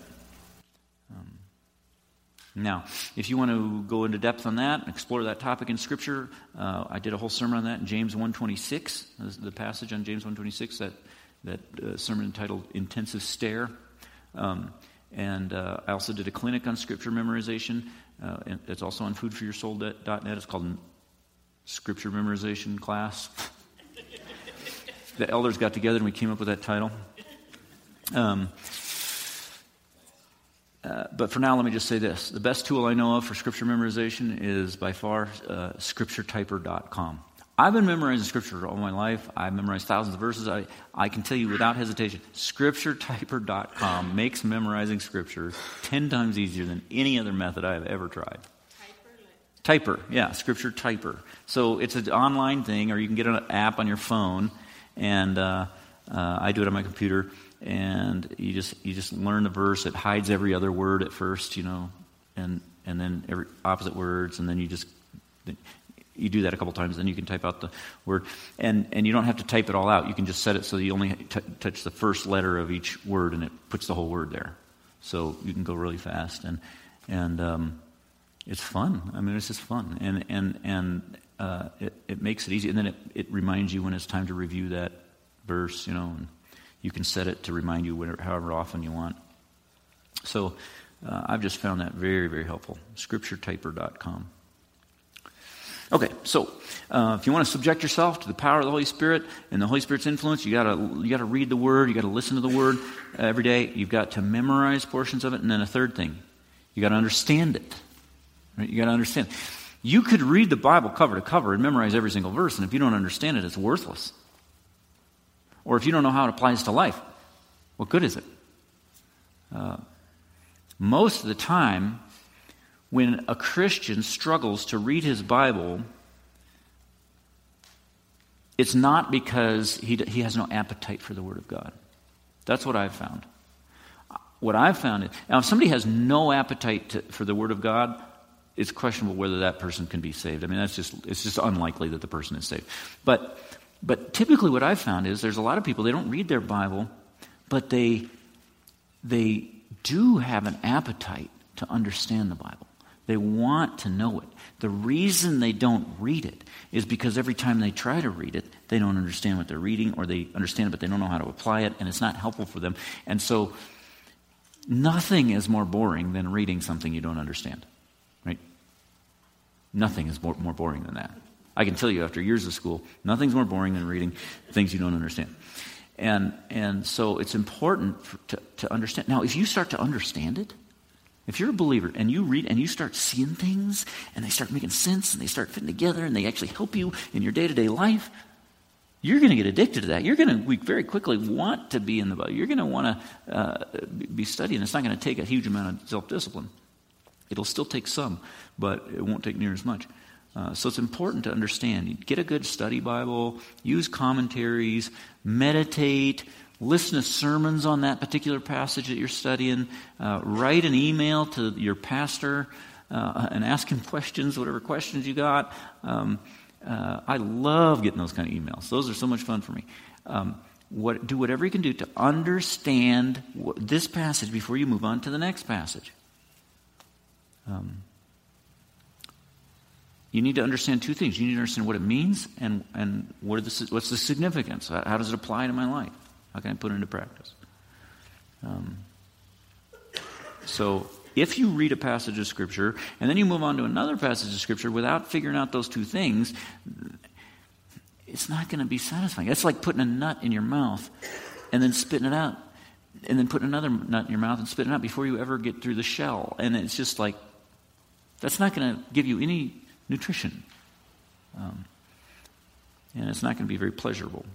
Now, if you want to go into depth on that, explore that topic in Scripture, I did a whole sermon on that in James 1:26, the passage on James 1:26, that sermon entitled Intensive Stare. And I also did a clinic on Scripture memorization. And it's also on foodforyoursoul.net. It's called Scripture Memorization Class. The elders got together and we came up with that title. But for now, let me just say this. The best tool I know of for scripture memorization is by far scripturetyper.com. I've been memorizing scripture all my life. I've memorized thousands of verses. I can tell you without hesitation, scripturetyper.com makes memorizing scripture 10 times easier than any other method I have ever tried. Typer, yeah, Scripture Typer. So it's an online thing, or you can get an app on your phone, and I do it on my computer, and you just learn the verse. It hides every other word at first, and then every opposite words, and then you do that a couple times, then you can type out the word, and you don't have to type it all out. You can just set it so that you only touch the first letter of each word, and it puts the whole word there. So you can go really fast, and it's fun. I mean, it's just fun, and it makes it easy. And then it reminds you when it's time to review that verse, and you can set it to remind you however often you want. So I've just found that very, very helpful. ScriptureTyper.com. Okay, so if you want to subject yourself to the power of the Holy Spirit and the Holy Spirit's influence, you got to read the Word, you got to listen to the Word every day. You've got to memorize portions of it, and then a third thing, you got to understand it. Right? You got to understand. You could read the Bible cover to cover and memorize every single verse, and if you don't understand it, it's worthless. Or if you don't know how it applies to life, what good is it? Most of the time, when a Christian struggles to read his Bible, it's not because he has no appetite for the Word of God. That's what I've found. What I've found is, now if somebody has no appetite for the Word of God, it's questionable whether that person can be saved. I mean, it's just unlikely that the person is saved. But typically what I've found is there's a lot of people, they don't read their Bible, but they do have an appetite to understand the Bible. They want to know it. The reason they don't read it is because every time they try to read it, they don't understand what they're reading, or they understand it but they don't know how to apply it, and it's not helpful for them. And so nothing is more boring than reading something you don't understand. Right? Nothing is more boring than that. I can tell you after years of school, nothing's more boring than reading things you don't understand. And so it's important to understand. Now, if you start to understand it, if you're a believer and you read and you start seeing things and they start making sense and they start fitting together and they actually help you in your day-to-day life, you're going to get addicted to that. You're going to very quickly want to be in the Bible. You're going to want to be studying. It's not going to take a huge amount of self-discipline. It'll still take some, but it won't take near as much. So it's important to understand. Get a good study Bible, use commentaries, meditate, listen to sermons on that particular passage that you're studying, write an email to your pastor and ask him questions, whatever questions you got. I love getting those kind of emails. Those are so much fun for me. Do whatever you can do to understand this passage before you move on to the next passage. You need to understand two things. You need to understand what it means and what's the significance. How does it apply to my life? How can I put it into practice? So if you read a passage of Scripture and then you move on to another passage of Scripture without figuring out those two things, it's not going to be satisfying. That's like putting a nut in your mouth and then spitting it out, and then putting another nut in your mouth and spitting it out before you ever get through the shell. And it's just like, that's not going to give you any nutrition. And it's not going to be very pleasurable.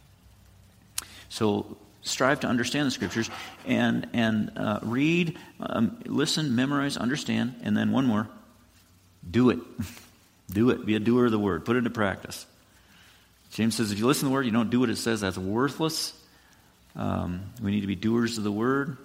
So strive to understand the Scriptures and read, listen, memorize, understand, and then one more, do it. Do it. Be a doer of the Word. Put it into practice. James says if you listen to the Word, you don't do what it says, that's worthless. We need to be doers of the Word.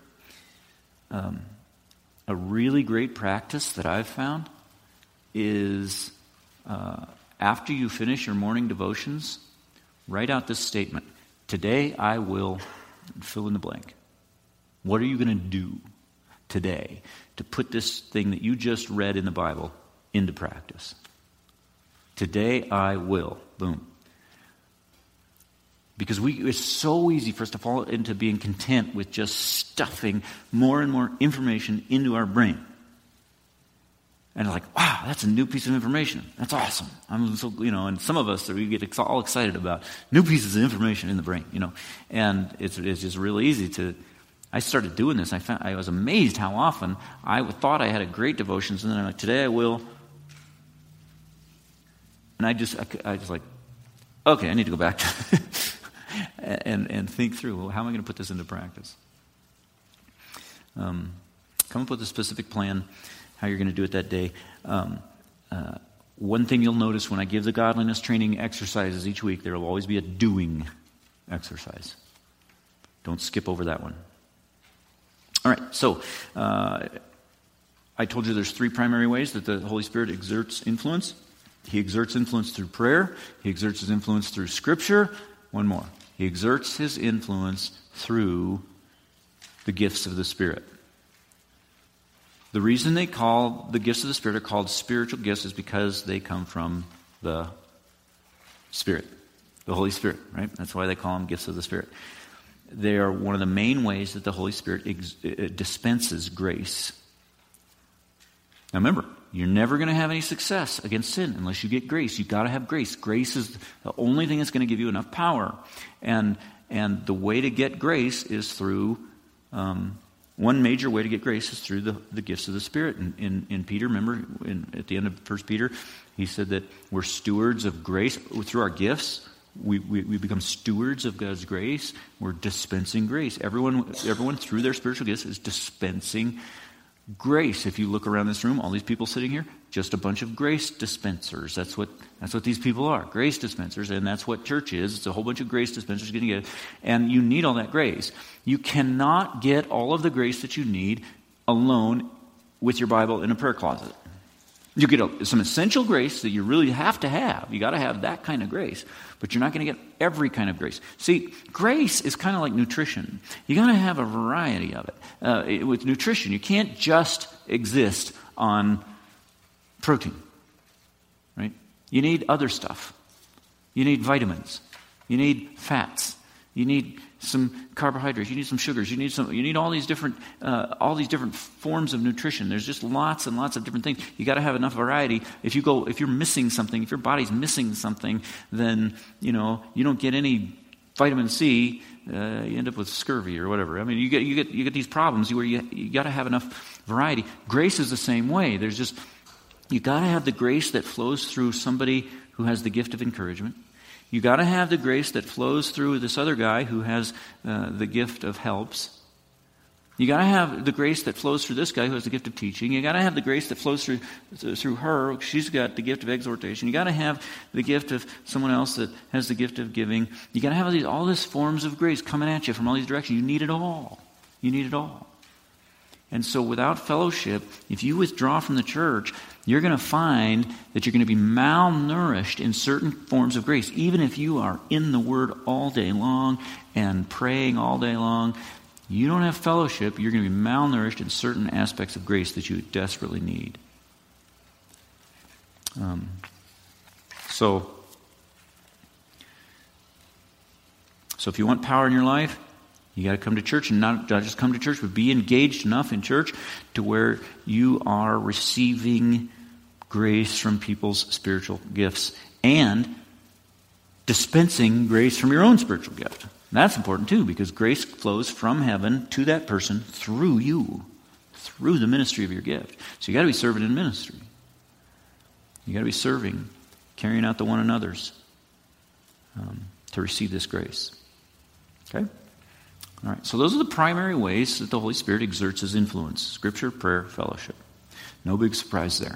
A really great practice that I've found is after you finish your morning devotions, write out this statement. Today I will fill in the blank. What are you going to do today to put this thing that you just read in the Bible into practice? Today I will. Boom. Because it's so easy for us to fall into being content with just stuffing more and more information into our brain. And like, wow, that's a new piece of information. That's awesome. I'm so, and some of us, we get all excited about new pieces of information in the brain, And it's just really easy I started doing this. I was amazed how often I thought I had a great devotions, and then I'm like, today I will. And I just like, okay, I need to go back to and think through, well, how am I going to put this into practice? Come up with a specific plan, how you're going to do it that day. One thing you'll notice when I give the godliness training exercises each week, there will always be a doing exercise. Don't skip over that one. All right, so I told you there's 3 primary ways that the Holy Spirit exerts influence. He exerts influence through prayer. He exerts his influence through Scripture. One more. He exerts his influence through the gifts of the Spirit. The reason they call the gifts of the Spirit are called spiritual gifts is because they come from the Spirit, the Holy Spirit, right? That's why they call them gifts of the Spirit. They are one of the main ways that the Holy Spirit dispenses grace. Now remember, you're never going to have any success against sin unless you get grace. You've got to have grace. Grace is the only thing that's going to give you enough power. And the way to get grace is through, one major way to get grace is through the gifts of the Spirit. In Peter, remember, at the end of 1 Peter, he said that we're stewards of grace through our gifts. We become stewards of God's grace. We're dispensing grace. Everyone through their spiritual gifts is dispensing grace. If you look around this room, all these people sitting here, just a bunch of grace dispensers. That's what these people are, grace dispensers, and that's what church is. It's a whole bunch of grace dispensers getting together, and you need all that grace. You cannot get all of the grace that you need alone with your Bible in a prayer closet. You get some essential grace that you really have to have. You got to have that kind of grace. But you're not going to get every kind of grace. See, grace is kind of like nutrition. You got to have a variety of it. With nutrition, you can't just exist on protein, right? You need other stuff. You need vitamins. You need fats. You need some carbohydrates. You need some sugars. You need all these different forms of nutrition. There's just lots and lots of different things. You got to have enough variety. If you're missing something, if your body's missing something, then you don't get any vitamin C. You end up with scurvy or whatever. I mean, you get these problems where you got to have enough variety. Grace is the same way. You got to have the grace that flows through somebody who has the gift of encouragement. You got to have the grace that flows through this other guy who has the gift of helps. You got to have the grace that flows through this guy who has the gift of teaching. You got to have the grace that flows through her. She's got the gift of exhortation. You got to have the gift of someone else that has the gift of giving. You got to have all these forms of grace coming at you from all these directions. You need it all. You need it all. And so without fellowship, if you withdraw from the church, you're going to find that you're going to be malnourished in certain forms of grace. Even if you are in the Word all day long and praying all day long, you don't have fellowship, you're going to be malnourished in certain aspects of grace that you desperately need. So if you want power in your life, you got to come to church, and not just come to church, but be engaged enough in church to where you are receiving grace from people's spiritual gifts and dispensing grace from your own spiritual gift. And that's important too, because grace flows from heaven to that person through you, through the ministry of your gift. So you got to be serving in ministry. You got to be serving, carrying out the one another's to receive this grace. Okay? All right, so those are the primary ways that the Holy Spirit exerts his influence: Scripture, prayer, fellowship. No big surprise there.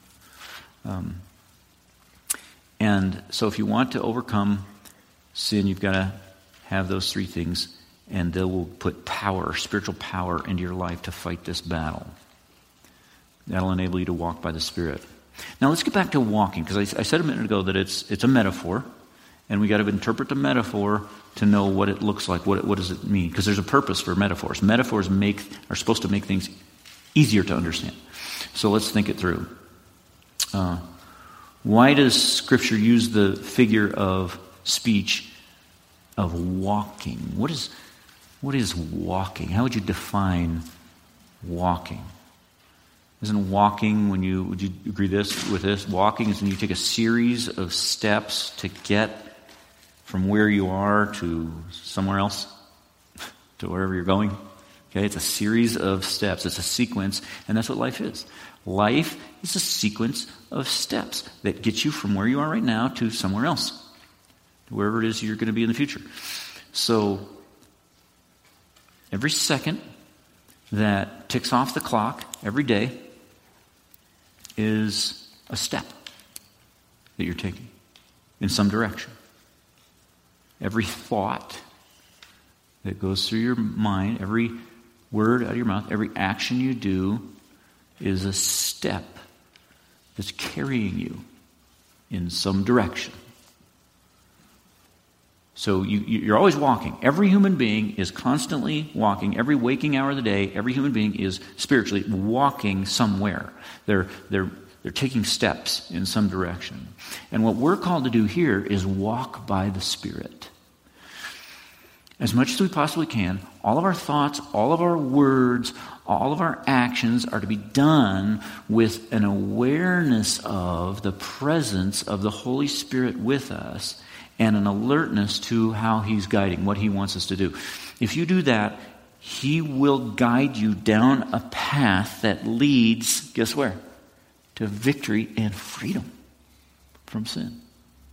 And so if you want to overcome sin, you've got to have those 3 things, and they will put power, spiritual power, into your life to fight this battle. That'll enable you to walk by the Spirit. Now let's get back to walking, because I said a minute ago that it's a metaphor, and we got to interpret the metaphor to know what it looks like. What does it mean? Because there's a purpose for metaphors. Metaphors are supposed to make things easier to understand. So let's think it through. Why does Scripture use the figure of speech of walking? What is walking? How would you define walking? Isn't walking would you agree with this? Walking is when you take a series of steps to get from where you are to somewhere else, to wherever you're going. Okay, it's a series of steps. It's a sequence, and that's what life is. Life is a sequence of steps that get you from where you are right now to somewhere else, wherever it is you're going to be in the future. So every second that ticks off the clock every day is a step that you're taking in some direction. Every thought that goes through your mind, every word out of your mouth, every action you do is a step that's carrying you in some direction. So you're always walking. Every human being is constantly walking. Every waking hour of the day, every human being is spiritually walking somewhere. They're taking steps in some direction. And what we're called to do here is walk by the Spirit. As much as we possibly can, all of our thoughts, all of our words, all of our actions are to be done with an awareness of the presence of the Holy Spirit with us and an alertness to how He's guiding, what He wants us to do. If you do that, He will guide you down a path that leads, guess where? To victory and freedom from sin.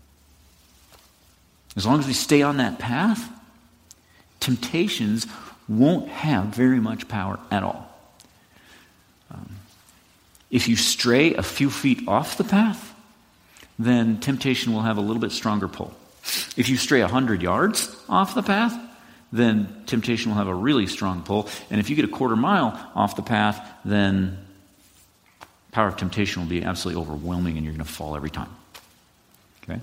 As long as we stay on that path, temptations won't have very much power at all. If you stray a few feet off the path, then temptation will have a little bit stronger pull. If you stray 100 yards off the path, then temptation will have a really strong pull. And if you get a quarter mile off the path, then power of temptation will be absolutely overwhelming and you're going to fall every time. Okay?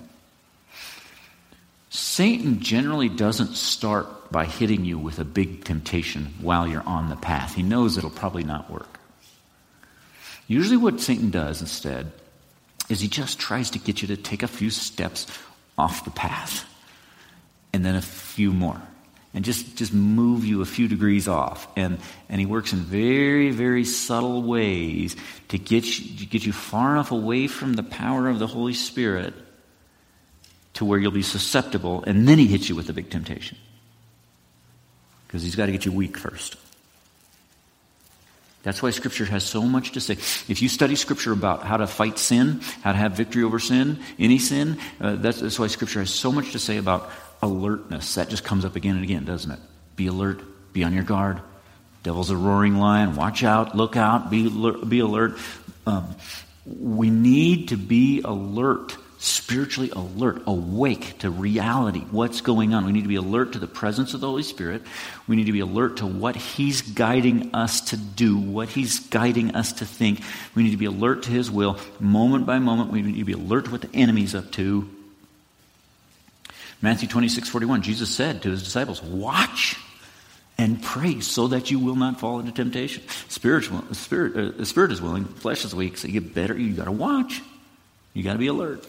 Satan generally doesn't start by hitting you with a big temptation while you're on the path. He knows it'll probably not work. Usually what Satan does instead is he just tries to get you to take a few steps off the path and then a few more and just move you a few degrees off. And he works in very, very subtle ways to get you far enough away from the power of the Holy Spirit to where you'll be susceptible, and then he hits you with the big temptation. Because he's got to get you weak first. That's why Scripture has so much to say. If you study Scripture about how to fight sin, how to have victory over sin, any sin, that's why Scripture has so much to say about alertness. That just comes up again and again, doesn't it? Be alert, be on your guard. Devil's a roaring lion. Watch out, look out, be alert. We need to be alert, spiritually alert, awake to reality, what's going on. We need to be alert to the presence of the Holy Spirit. We need to be alert to what He's guiding us to do, what He's guiding us to think. We need to be alert to His will, moment by moment. We need to be alert to what the enemy's up to. Matthew 26:41, Jesus said to His disciples, watch and pray so that you will not fall into temptation. The spirit is willing, the flesh is weak, so you got to watch. You got to be alert.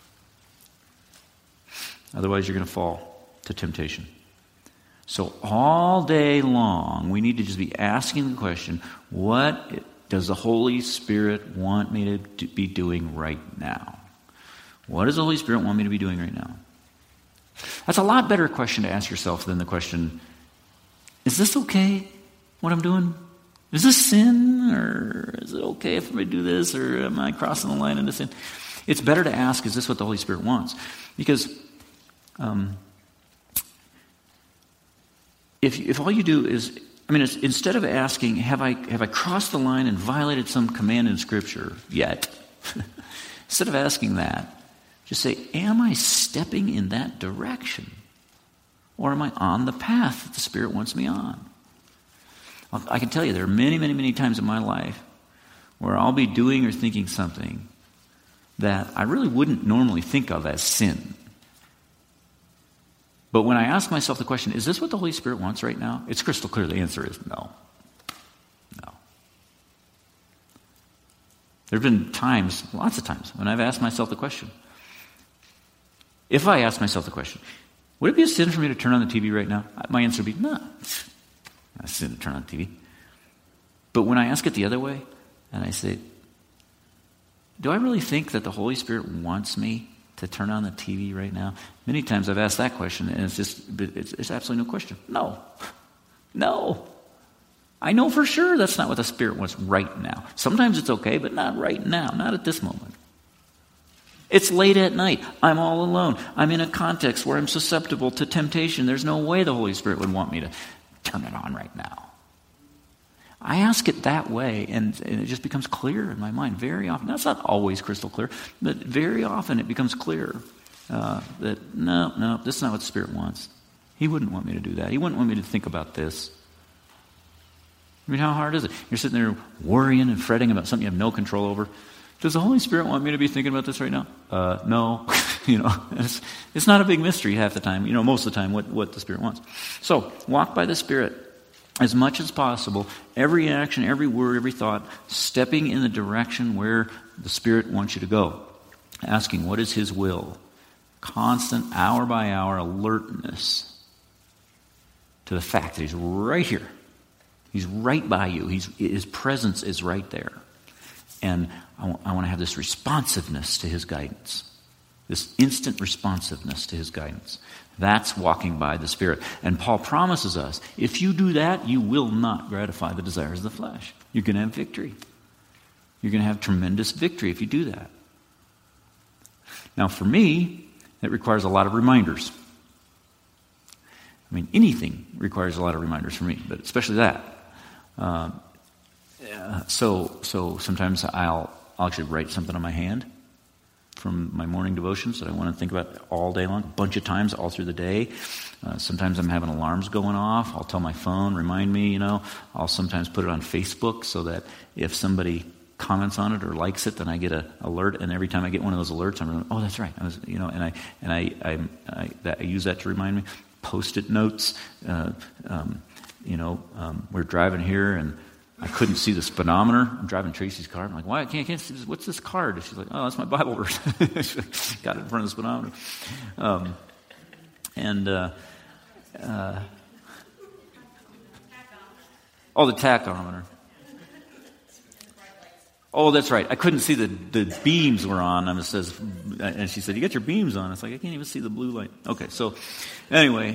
Otherwise, you're going to fall to temptation. So all day long, we need to just be asking the question, what does the Holy Spirit want me to be doing right now? What does the Holy Spirit want me to be doing right now? That's a lot better question to ask yourself than the question, is this okay, what I'm doing? Is this sin, or is it okay if I do this, or am I crossing the line into sin? It's better to ask, is this what the Holy Spirit wants? Because if all you do is, instead of asking, have I crossed the line and violated some command in Scripture yet? Instead of asking that, just say, am I stepping in that direction? Or am I on the path that the Spirit wants me on? I can tell you there are many, many, many times in my life where I'll be doing or thinking something that I really wouldn't normally think of as sin. But when I ask myself the question, is this what the Holy Spirit wants right now? It's crystal clear. The answer is no. No. There have been times, lots of times, when I've asked myself the question. If I ask myself the question, would it be a sin for me to turn on the TV right now? My answer would be, no. It's not a sin to turn on the TV. But when I ask it the other way, and I say, do I really think that the Holy Spirit wants me to turn on the TV right now? Many times I've asked that question, and it's absolutely no question. No. I know for sure that's not what the Spirit wants right now. Sometimes it's okay, but not right now, not at this moment. It's late at night. I'm all alone. I'm in a context where I'm susceptible to temptation. There's no way the Holy Spirit would want me to turn it on right now. I ask it that way, and it just becomes clear in my mind very often. That's not always crystal clear, but very often it becomes clear that no, this is not what the Spirit wants. He wouldn't want me to do that. He wouldn't want me to think about this. I mean, how hard is it? You're sitting there worrying and fretting about something you have no control over. Does the Holy Spirit want me to be thinking about this right now? No. It's not a big mystery half the time, most of the time, what the Spirit wants. So, walk by the Spirit as much as possible. Every action, every word, every thought, stepping in the direction where the Spirit wants you to go. Asking, what is His will? Constant, hour by hour alertness to the fact that He's right here. He's right by you. His presence is right there. And I want to have this responsiveness to His guidance. This instant responsiveness to His guidance. That's walking by the Spirit. And Paul promises us, if you do that, you will not gratify the desires of the flesh. You're going to have victory. You're going to have tremendous victory if you do that. Now, for me, it requires a lot of reminders. I mean, anything requires a lot of reminders for me, but especially that. So sometimes I'll actually write something on my hand from my morning devotions that I want to think about all day long, a bunch of times all through the day. Sometimes I'm having alarms going off. I'll tell my phone, remind me, I'll sometimes put it on Facebook so that if somebody comments on it or likes it, then I get an alert, and every time I get one of those alerts, I'm like, oh, that's right. I use that to remind me. Post-it notes. We're driving here, and I couldn't see the speedometer. I'm driving Tracy's car. I'm like, why? I can't see this. What's this card? She's like, oh, that's my Bible verse. Got it in front of the speedometer. The tachometer. Oh, that's right. I couldn't see the beams were on. And she said, you got your beams on. It's like, I can't even see the blue light. Okay, so anyway,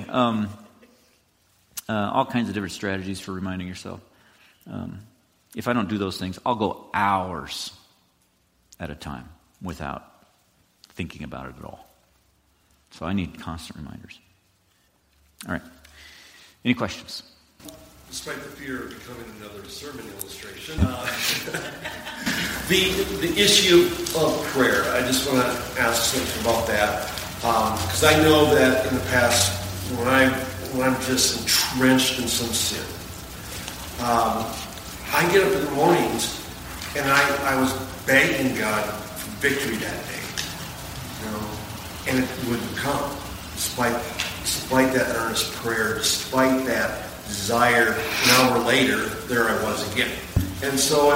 all kinds of different strategies for reminding yourself. If I don't do those things, I'll go hours at a time without thinking about it at all. So I need constant reminders. All right. Any questions? Despite the fear of becoming another sermon illustration, the issue of prayer, I just want to ask something about that. Because I know that in the past, when I'm just entrenched in some sin, I get up in the mornings and I was begging God for victory that day, and it wouldn't come, despite that earnest prayer, despite that desire. An hour later, there I was again, and so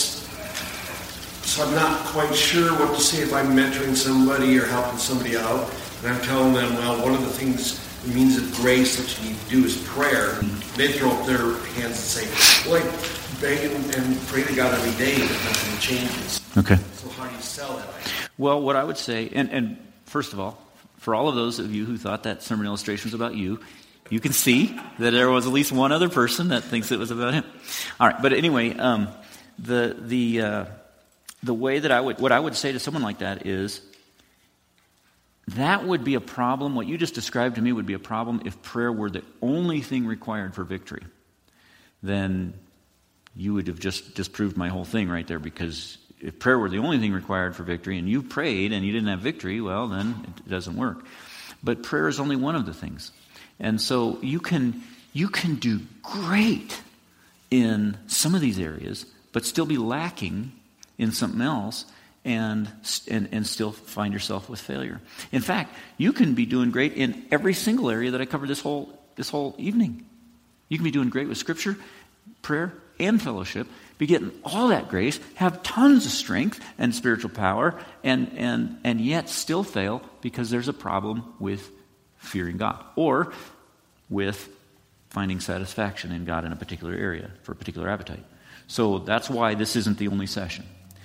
I'm not quite sure what to say if I'm mentoring somebody or helping somebody out, and I'm telling them, well, one of the things, the means of grace that you need to do is prayer. They throw up their hands and say, well, I beg and pray to God every day that nothing changes. Okay. So how do you sell that idea? Well, what I would say, and first of all, for all of those of you who thought that sermon illustration was about you, you can see that there was at least one other person that thinks it was about him. All right, but anyway, the way that what I would say to someone like that is, that would be a problem. What you just described to me would be a problem if prayer were the only thing required for victory. Then you would have just disproved my whole thing right there, because if prayer were the only thing required for victory and you prayed and you didn't have victory, well, then it doesn't work. But prayer is only one of the things. And so you can do great in some of these areas, but still be lacking in something else, and still find yourself with failure. In fact, you can be doing great in every single area that I covered this whole evening. You can be doing great with Scripture, prayer, and fellowship, be getting all that grace, have tons of strength and spiritual power, and yet still fail because there's a problem with fearing God, or with finding satisfaction in God in a particular area for a particular appetite. So that's why this isn't the only session.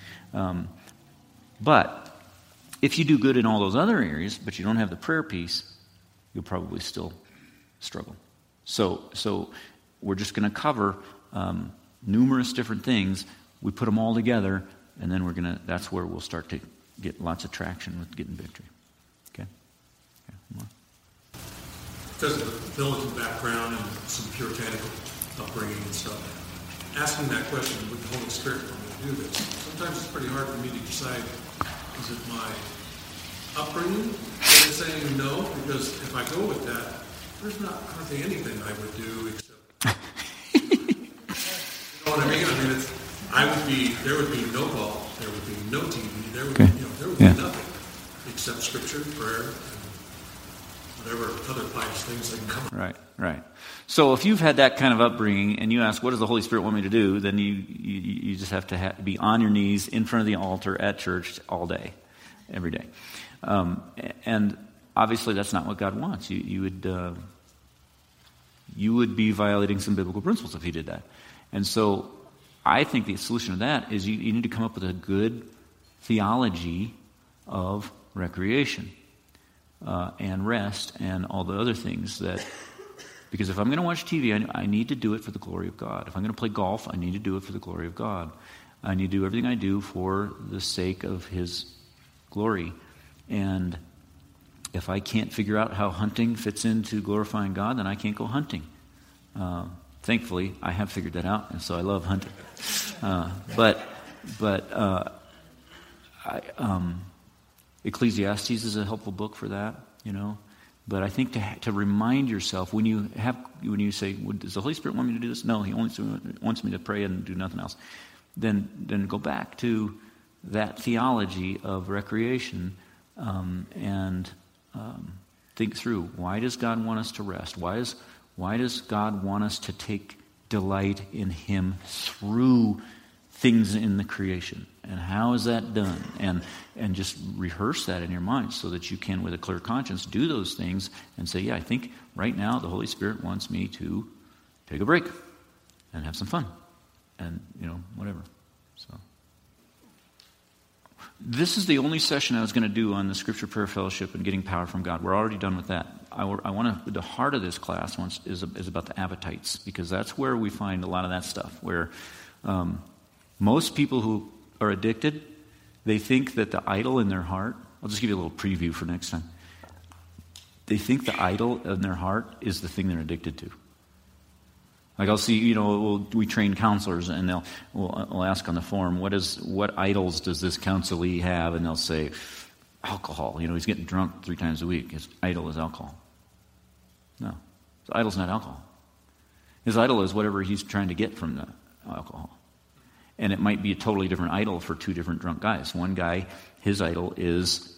But if you do good in all those other areas, but you don't have the prayer piece, you'll probably still struggle. So we're just going to cover numerous different things. We put them all together, and then that's where we'll start to get lots of traction with getting victory. Okay? Yeah, because of the biblical background and some puritanical upbringing and stuff, asking that question, would the Holy Spirit want me to do this? Sometimes it's pretty hard for me to decide, is it my upbringing that is saying no? Because if I go with that, there's not hardly anything I would do except... You know what I mean? There would be no ball, there would be no TV, there would be nothing except Scripture, prayer, and whatever other pious things that can come. Right. So if you've had that kind of upbringing and you ask, what does the Holy Spirit want me to do? Then you just have to be on your knees in front of the altar at church all day, every day. And obviously that's not what God wants. You would be violating some biblical principles if you did that. And so I think the solution to that is you need to come up with a good theology of recreation and rest and all the other things that... Because if I'm going to watch TV, I need to do it for the glory of God. If I'm going to play golf, I need to do it for the glory of God. I need to do everything I do for the sake of His glory. And if I can't figure out how hunting fits into glorifying God, then I can't go hunting. Thankfully, I have figured that out, and so I love hunting. Ecclesiastes is a helpful book for that, But I think to remind yourself when you say, "Does the Holy Spirit want me to do this?" No, He only wants me to pray and do nothing else. Then go back to that theology of recreation and think through, why does God want us to rest? Why does God want us to take delight in Him through things in the creation? And how is that done? And just rehearse that in your mind so that you can, with a clear conscience, do those things and say, yeah, I think right now the Holy Spirit wants me to take a break and have some fun and, whatever. So this is the only session I was going to do on the Scripture Prayer Fellowship and getting power from God. We're already done with that. The heart of this class is about the appetites, because that's where we find a lot of that stuff, where most people who are addicted, they think that the idol in their heart, I'll just give you a little preview for next time. They think the idol in their heart is the thing they're addicted to. Like I'll see, we train counselors, and we'll ask on the form, what idols does this counselee have? And they'll say, alcohol. He's getting drunk 3 times a week. His idol is alcohol. No, his idol's not alcohol. His idol is whatever he's trying to get from the alcohol. And it might be a totally different idol for 2 different drunk guys. One guy, his idol is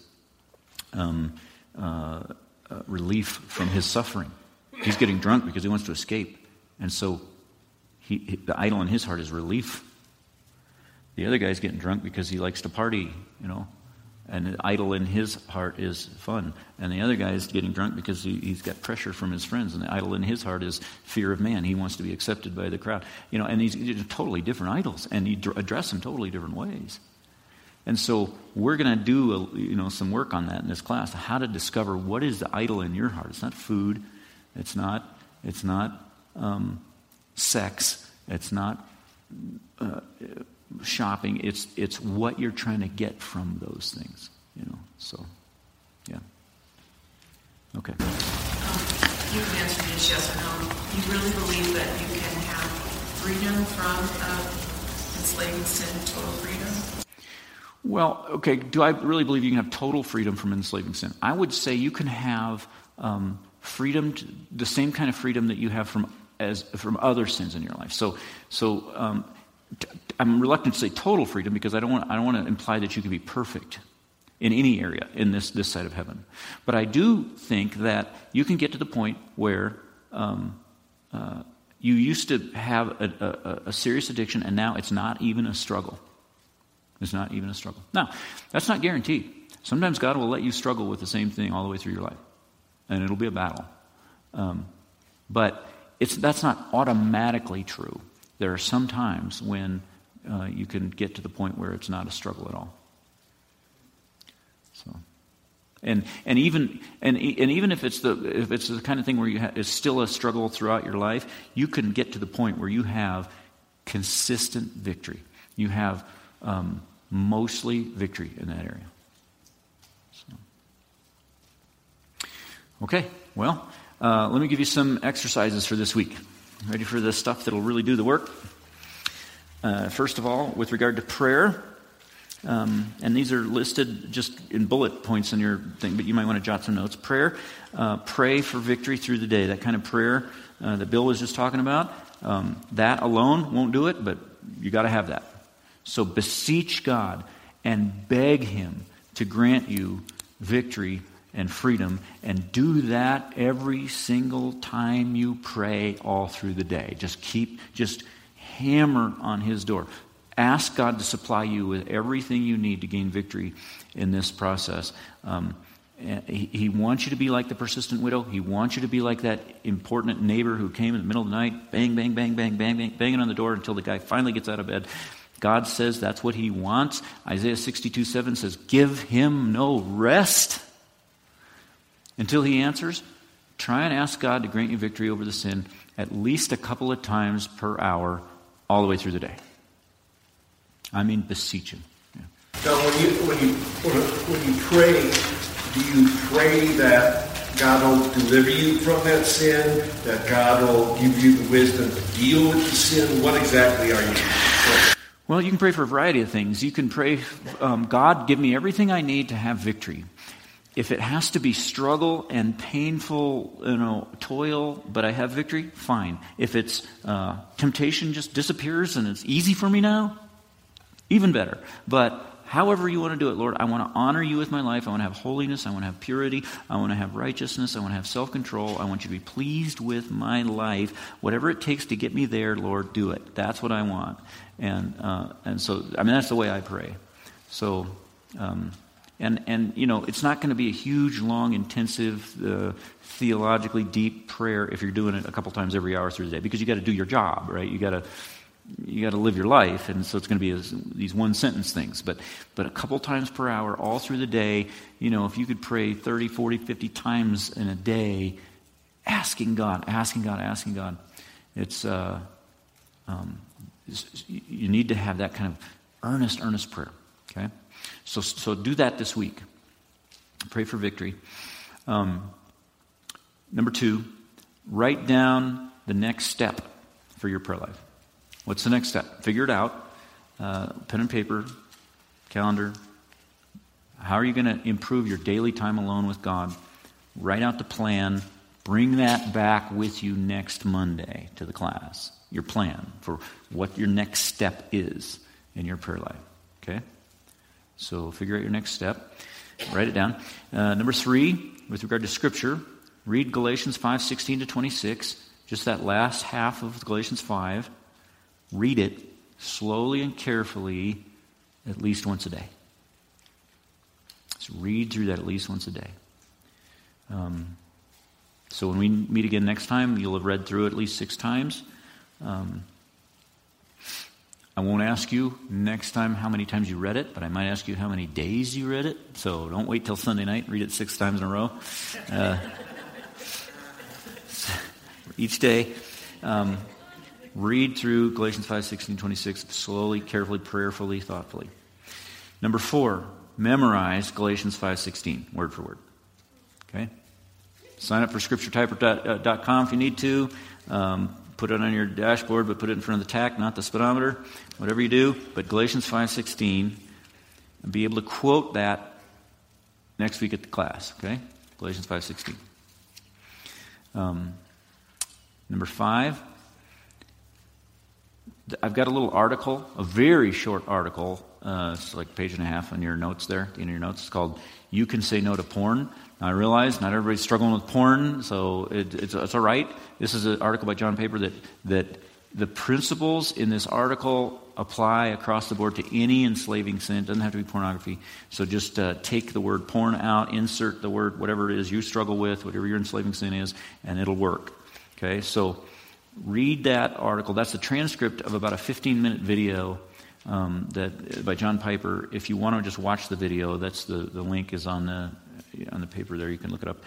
relief from his suffering. He's getting drunk because he wants to escape. And so the idol in his heart is relief. The other guy's getting drunk because he likes to party, and the idol in his heart is fun. And the other guy is getting drunk because he's got pressure from his friends, and the idol in his heart is fear of man. He wants to be accepted by the crowd. And these are totally different idols, and you address them totally different ways. And so we're going to do some work on that in this class, how to discover what is the idol in your heart. It's not food. It's not sex. It's not shopping. It's what you're trying to get from those things. So, yeah. Okay. You've answered this yes or no. You really believe that you can have freedom from enslaving sin, total freedom? Well, okay, do I really believe you can have total freedom from enslaving sin? I would say you can have freedom, the same kind of freedom that you have from other sins in your life. So I'm reluctant to say total freedom because I don't want to imply that you can be perfect in any area in this side of heaven. But I do think that you can get to the point where you used to have a serious addiction, and now it's not even a struggle. It's not even a struggle. Now, that's not guaranteed. Sometimes God will let you struggle with the same thing all the way through your life, and it'll be a battle. But that's not automatically true. There are some times when you can get to the point where it's not a struggle at all. So, and even if it's the kind of thing where it's still a struggle throughout your life, you can get to the point where you have consistent victory. You have mostly victory in that area. So. Okay, well, let me give you some exercises for this week. Ready for the stuff that'll really do the work? First of all, with regard to prayer, and these are listed just in bullet points in your thing, but you might want to jot some notes. Prayer, pray for victory through the day. That kind of prayer that Bill was just talking about, that alone won't do it, but you got to have that. So beseech God and beg Him to grant you victory and freedom, and do that every single time you pray all through the day. Just hammer on His door. Ask God to supply you with everything you need to gain victory in this process. He wants you to be like the persistent widow. He wants you to be like that important neighbor who came in the middle of the night, bang, bang, bang, bang, bang, bang, banging on the door until the guy finally gets out of bed. God says that's what He wants. Isaiah 62:7 says, give Him no rest until He answers. Try and ask God to grant you victory over the sin at least a couple of times per hour all the way through the day. I mean, beseech Him. Yeah. Now, when you pray, do you pray that God will deliver you from that sin, that God will give you the wisdom to deal with the sin? What exactly are you praying? Well, you can pray for a variety of things. You can pray, God, give me everything I need to have victory. If it has to be struggle and painful, toil, but I have victory, fine. If it's temptation just disappears and it's easy for me now, even better. But however you want to do it, Lord, I want to honor you with my life. I want to have holiness. I want to have purity. I want to have righteousness. I want to have self-control. I want you to be pleased with my life. Whatever it takes to get me there, Lord, do it. That's what I want. And so, that's the way I pray. So, it's not going to be a huge, long, intensive, theologically deep prayer if you're doing it a couple times every hour through the day, because you got to do your job, right? You got to live your life, and so it's going to be these one sentence things. But a couple times per hour, all through the day, if you could pray 30, 40, 50 times in a day, asking God. It's you need to have that kind of earnest prayer. Okay, so do that this week. Pray for victory. Number 2, write down the next step for your prayer life. What's the next step? Figure it out. Pen and paper, calendar. How are you going to improve your daily time alone with God? Write out the plan. Bring that back with you next Monday to the class. Your plan for what your next step is in your prayer life. Okay? So figure out your next step. Write it down. Number 3, with regard to Scripture, read Galatians 5:16-26. Just that last half of Galatians 5. Read it slowly and carefully at least once a day. So read through that at least once a day. So when we meet again next time, you'll have read through it at least 6 times. I won't ask you next time how many times you read it, but I might ask you how many days you read it. So don't wait till Sunday night. Read it 6 times in a row. Each day. Read through Galatians 5:16-26 slowly, carefully, prayerfully, thoughtfully. Number 4, memorize Galatians 5:16, word for word. Okay? Sign up for scripturetyper.com if you need to. Put it on your dashboard, but put it in front of the tack, not the speedometer. Whatever you do, but Galatians 5:16, and be able to quote that next week at the class. Okay? Galatians 5:16. Number 5, I've got a little article, a very short article. It's like a page and a half on your notes there, at the end of your notes. It's called "You Can Say No to Porn." Now, I realize not everybody's struggling with porn, so it's all right. This is an article by John Piper that the principles in this article apply across the board to any enslaving sin. It doesn't have to be pornography. So just take the word porn out, insert the word, whatever it is you struggle with, whatever your enslaving sin is, and it'll work. Okay, so read that article. That's a transcript of about a 15-minute video that by John Piper. If you want to just watch the video, that's the link is on the paper there. You can look it up.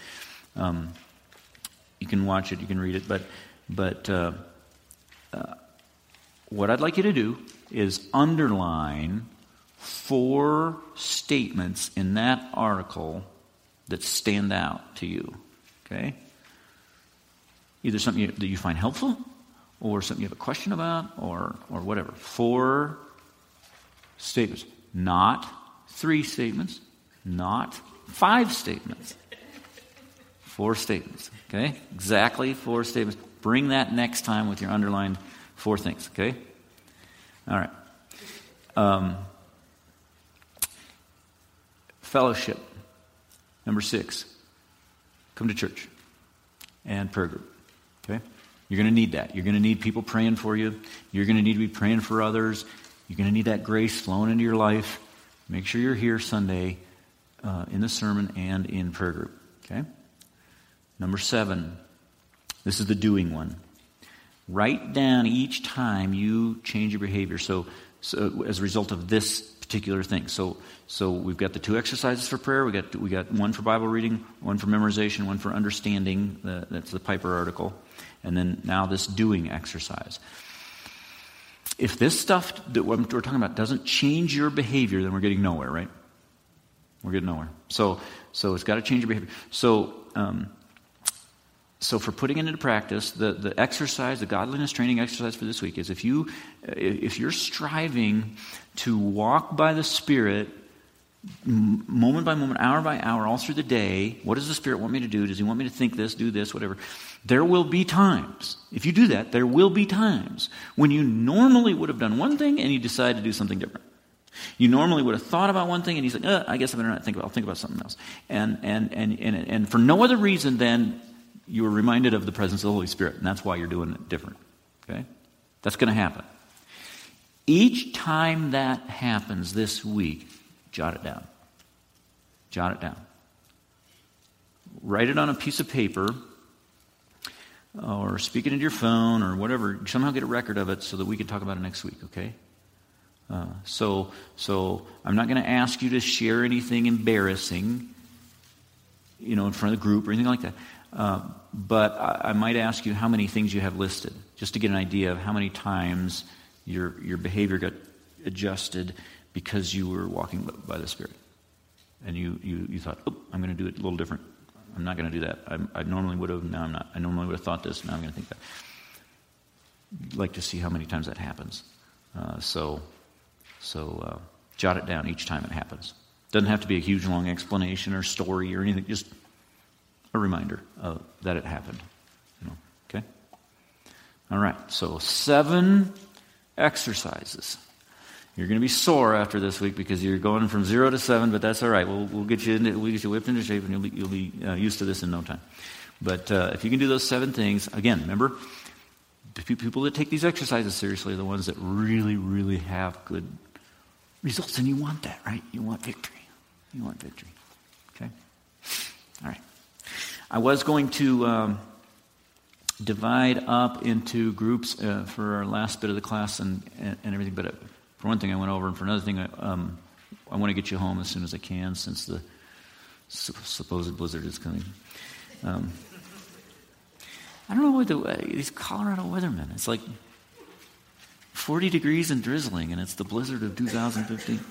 You can watch it. You can read it. But what I'd like you to do is underline 4 statements in that article that stand out to you. Okay? Either something that you find helpful, or something you have a question about, or whatever. 4 statements. Not 3 statements. Not 5 statements. 4 statements. Okay? Exactly 4 statements. Bring that next time with your underlined 4 things. Okay? All right. Fellowship. Number 6. Come to church and prayer group. Okay? You're going to need that. You're going to need people praying for you. You're going to need to be praying for others. You're going to need that grace flowing into your life. Make sure you're here Sunday in the sermon and in prayer group. Okay? Number 7. This is the doing one. Write down each time you change your behavior. So as a result of this particular thing. So we've got the 2 exercises for prayer. We got one for Bible reading, one for memorization, one for understanding. That's the Piper article. And then now this doing exercise. If this stuff that we're talking about doesn't change your behavior, then we're getting nowhere, right? We're getting nowhere. So it's got to change your behavior. So for putting it into practice, the exercise, the godliness training exercise for this week is if you're striving to walk by the Spirit moment by moment, hour by hour, all through the day, what does the Spirit want me to do? Does He want me to think this, do this, whatever? There will be times, if you do that, there will be times when you normally would have done one thing and you decide to do something different. You normally would have thought about one thing and you say, I guess I better not think about it. I'll think about something else. And for no other reason than you were reminded of the presence of the Holy Spirit, and that's why you're doing it different. Okay? That's going to happen. Each time that happens this week, jot it down. Jot it down. Write it on a piece of paper, or speak it into your phone, or whatever. Somehow get a record of it so that we can talk about it next week, okay? So I'm not going to ask you to share anything embarrassing, in front of the group or anything like that. But I might ask you how many things you have listed, just to get an idea of how many times your behavior got adjusted because you were walking by the Spirit. And you thought, I'm going to do it a little different. I'm not going to do that. I normally would have, now I'm not. I normally would have thought this, now I'm going to think that. I'd like to see how many times that happens. So jot it down each time it happens. Doesn't have to be a huge, long explanation or story or anything, just a reminder that it happened. Okay? All right, so 7 exercises. You're going to be sore after this week because you're going from 0 to 7, but that's all right. We'll get you whipped into shape, and you'll be used to this in no time. But if you can do those 7 things, again, remember, the people that take these exercises seriously are the ones that really, really have good results, and you want that, right? You want victory. You want victory. Okay? All right. I was going to divide up into groups for our last bit of the class and everything, but for one thing I went over, and for another thing I want to get you home as soon as I can, since the supposed blizzard is coming. I don't know what these Colorado weathermen, it's like 40 degrees and drizzling, and it's the blizzard of 2015.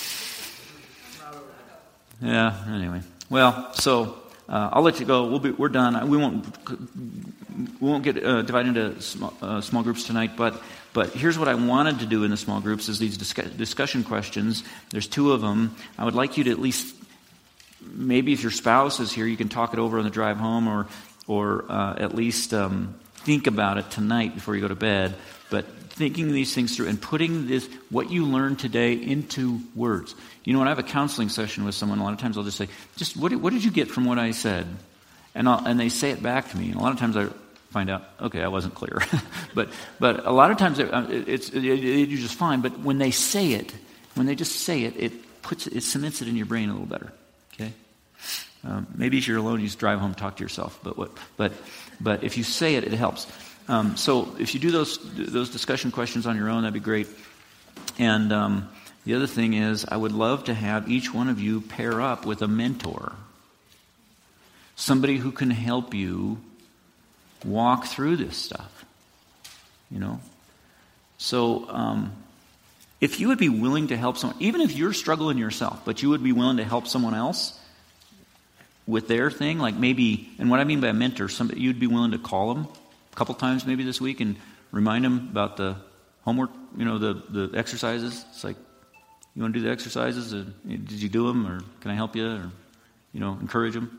Yeah, anyway. Well, so I'll let you go. We're done. We won't get divided into small groups tonight, but here's what I wanted to do in the small groups is these discussion questions. There's 2 of them. I would like you to at least, maybe if your spouse is here, you can talk it over on the drive home, or at least think about it tonight before you go to bed. But thinking these things through and putting what you learned today into words. When I have a counseling session with someone, a lot of times I'll just say, what did you get from what I said? And they say it back to me. And a lot of times I find out, okay, I wasn't clear. but a lot of times it's just fine. But when they say it, when they just say it, it cements it in your brain a little better. Okay? Maybe if you're alone, you just drive home, talk to yourself. But if you say it, it helps. So if you do those discussion questions on your own, that'd be great. And the other thing is, I would love to have each one of you pair up with a mentor, somebody who can help you walk through this stuff. So if you would be willing to help someone, even if you're struggling yourself, but you would be willing to help someone else with their thing, like maybe, and what I mean by a mentor, somebody you'd be willing to call them a couple times maybe this week and remind them about the homework, the exercises. It's like, you want to do the exercises? Did you do them? Or can I help you? Or, encourage them.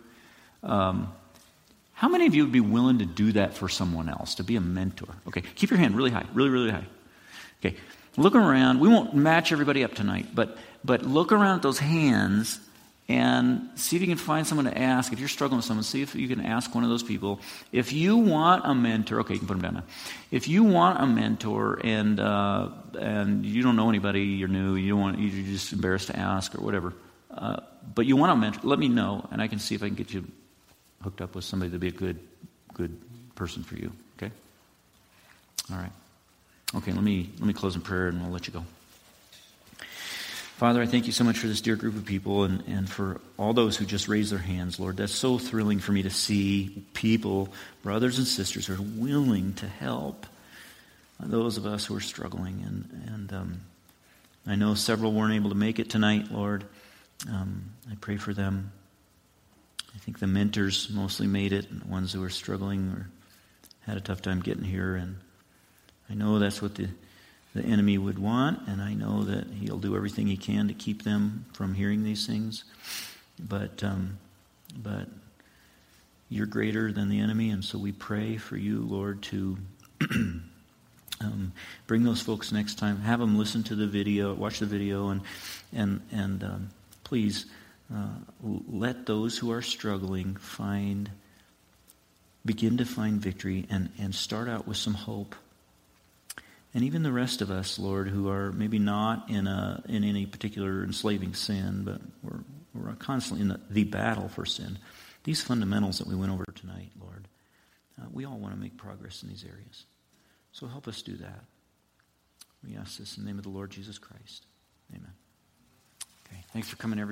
How many of you would be willing to do that for someone else, to be a mentor? Okay, keep your hand really high, really, really high. Okay, look around. We won't match everybody up tonight, but look around at those hands and see if you can find someone to ask. If you're struggling with someone, see if you can ask one of those people. If you want a mentor, okay, you can put them down now. If you want a mentor and you don't know anybody, you're new, you're just embarrassed to ask or whatever, but you want a mentor, let me know, and I can see if I can get you hooked up with somebody that'd be a good person for you. Okay? All right. Okay, let me close in prayer and we'll let you go. Father, I thank you so much for this dear group of people and for all those who just raised their hands, Lord. That's so thrilling for me to see people, brothers and sisters, who are willing to help those of us who are struggling. And I know several weren't able to make it tonight, Lord. I pray for them. I think the mentors mostly made it, and the ones who were struggling or had a tough time getting here. And I know that's what the enemy would want, and I know that he'll do everything he can to keep them from hearing these things. But you're greater than the enemy, and so we pray for you, Lord, to bring those folks next time. Have them listen to the video, watch the video, and please let those who are struggling begin to find victory and start out with some hope. And even the rest of us, Lord, who are maybe not in any particular enslaving sin, but we're constantly in the battle for sin. These fundamentals that we went over tonight, Lord, we all want to make progress in these areas. So help us do that. We ask this in the name of the Lord Jesus Christ. Amen. Okay, thanks for coming, everybody.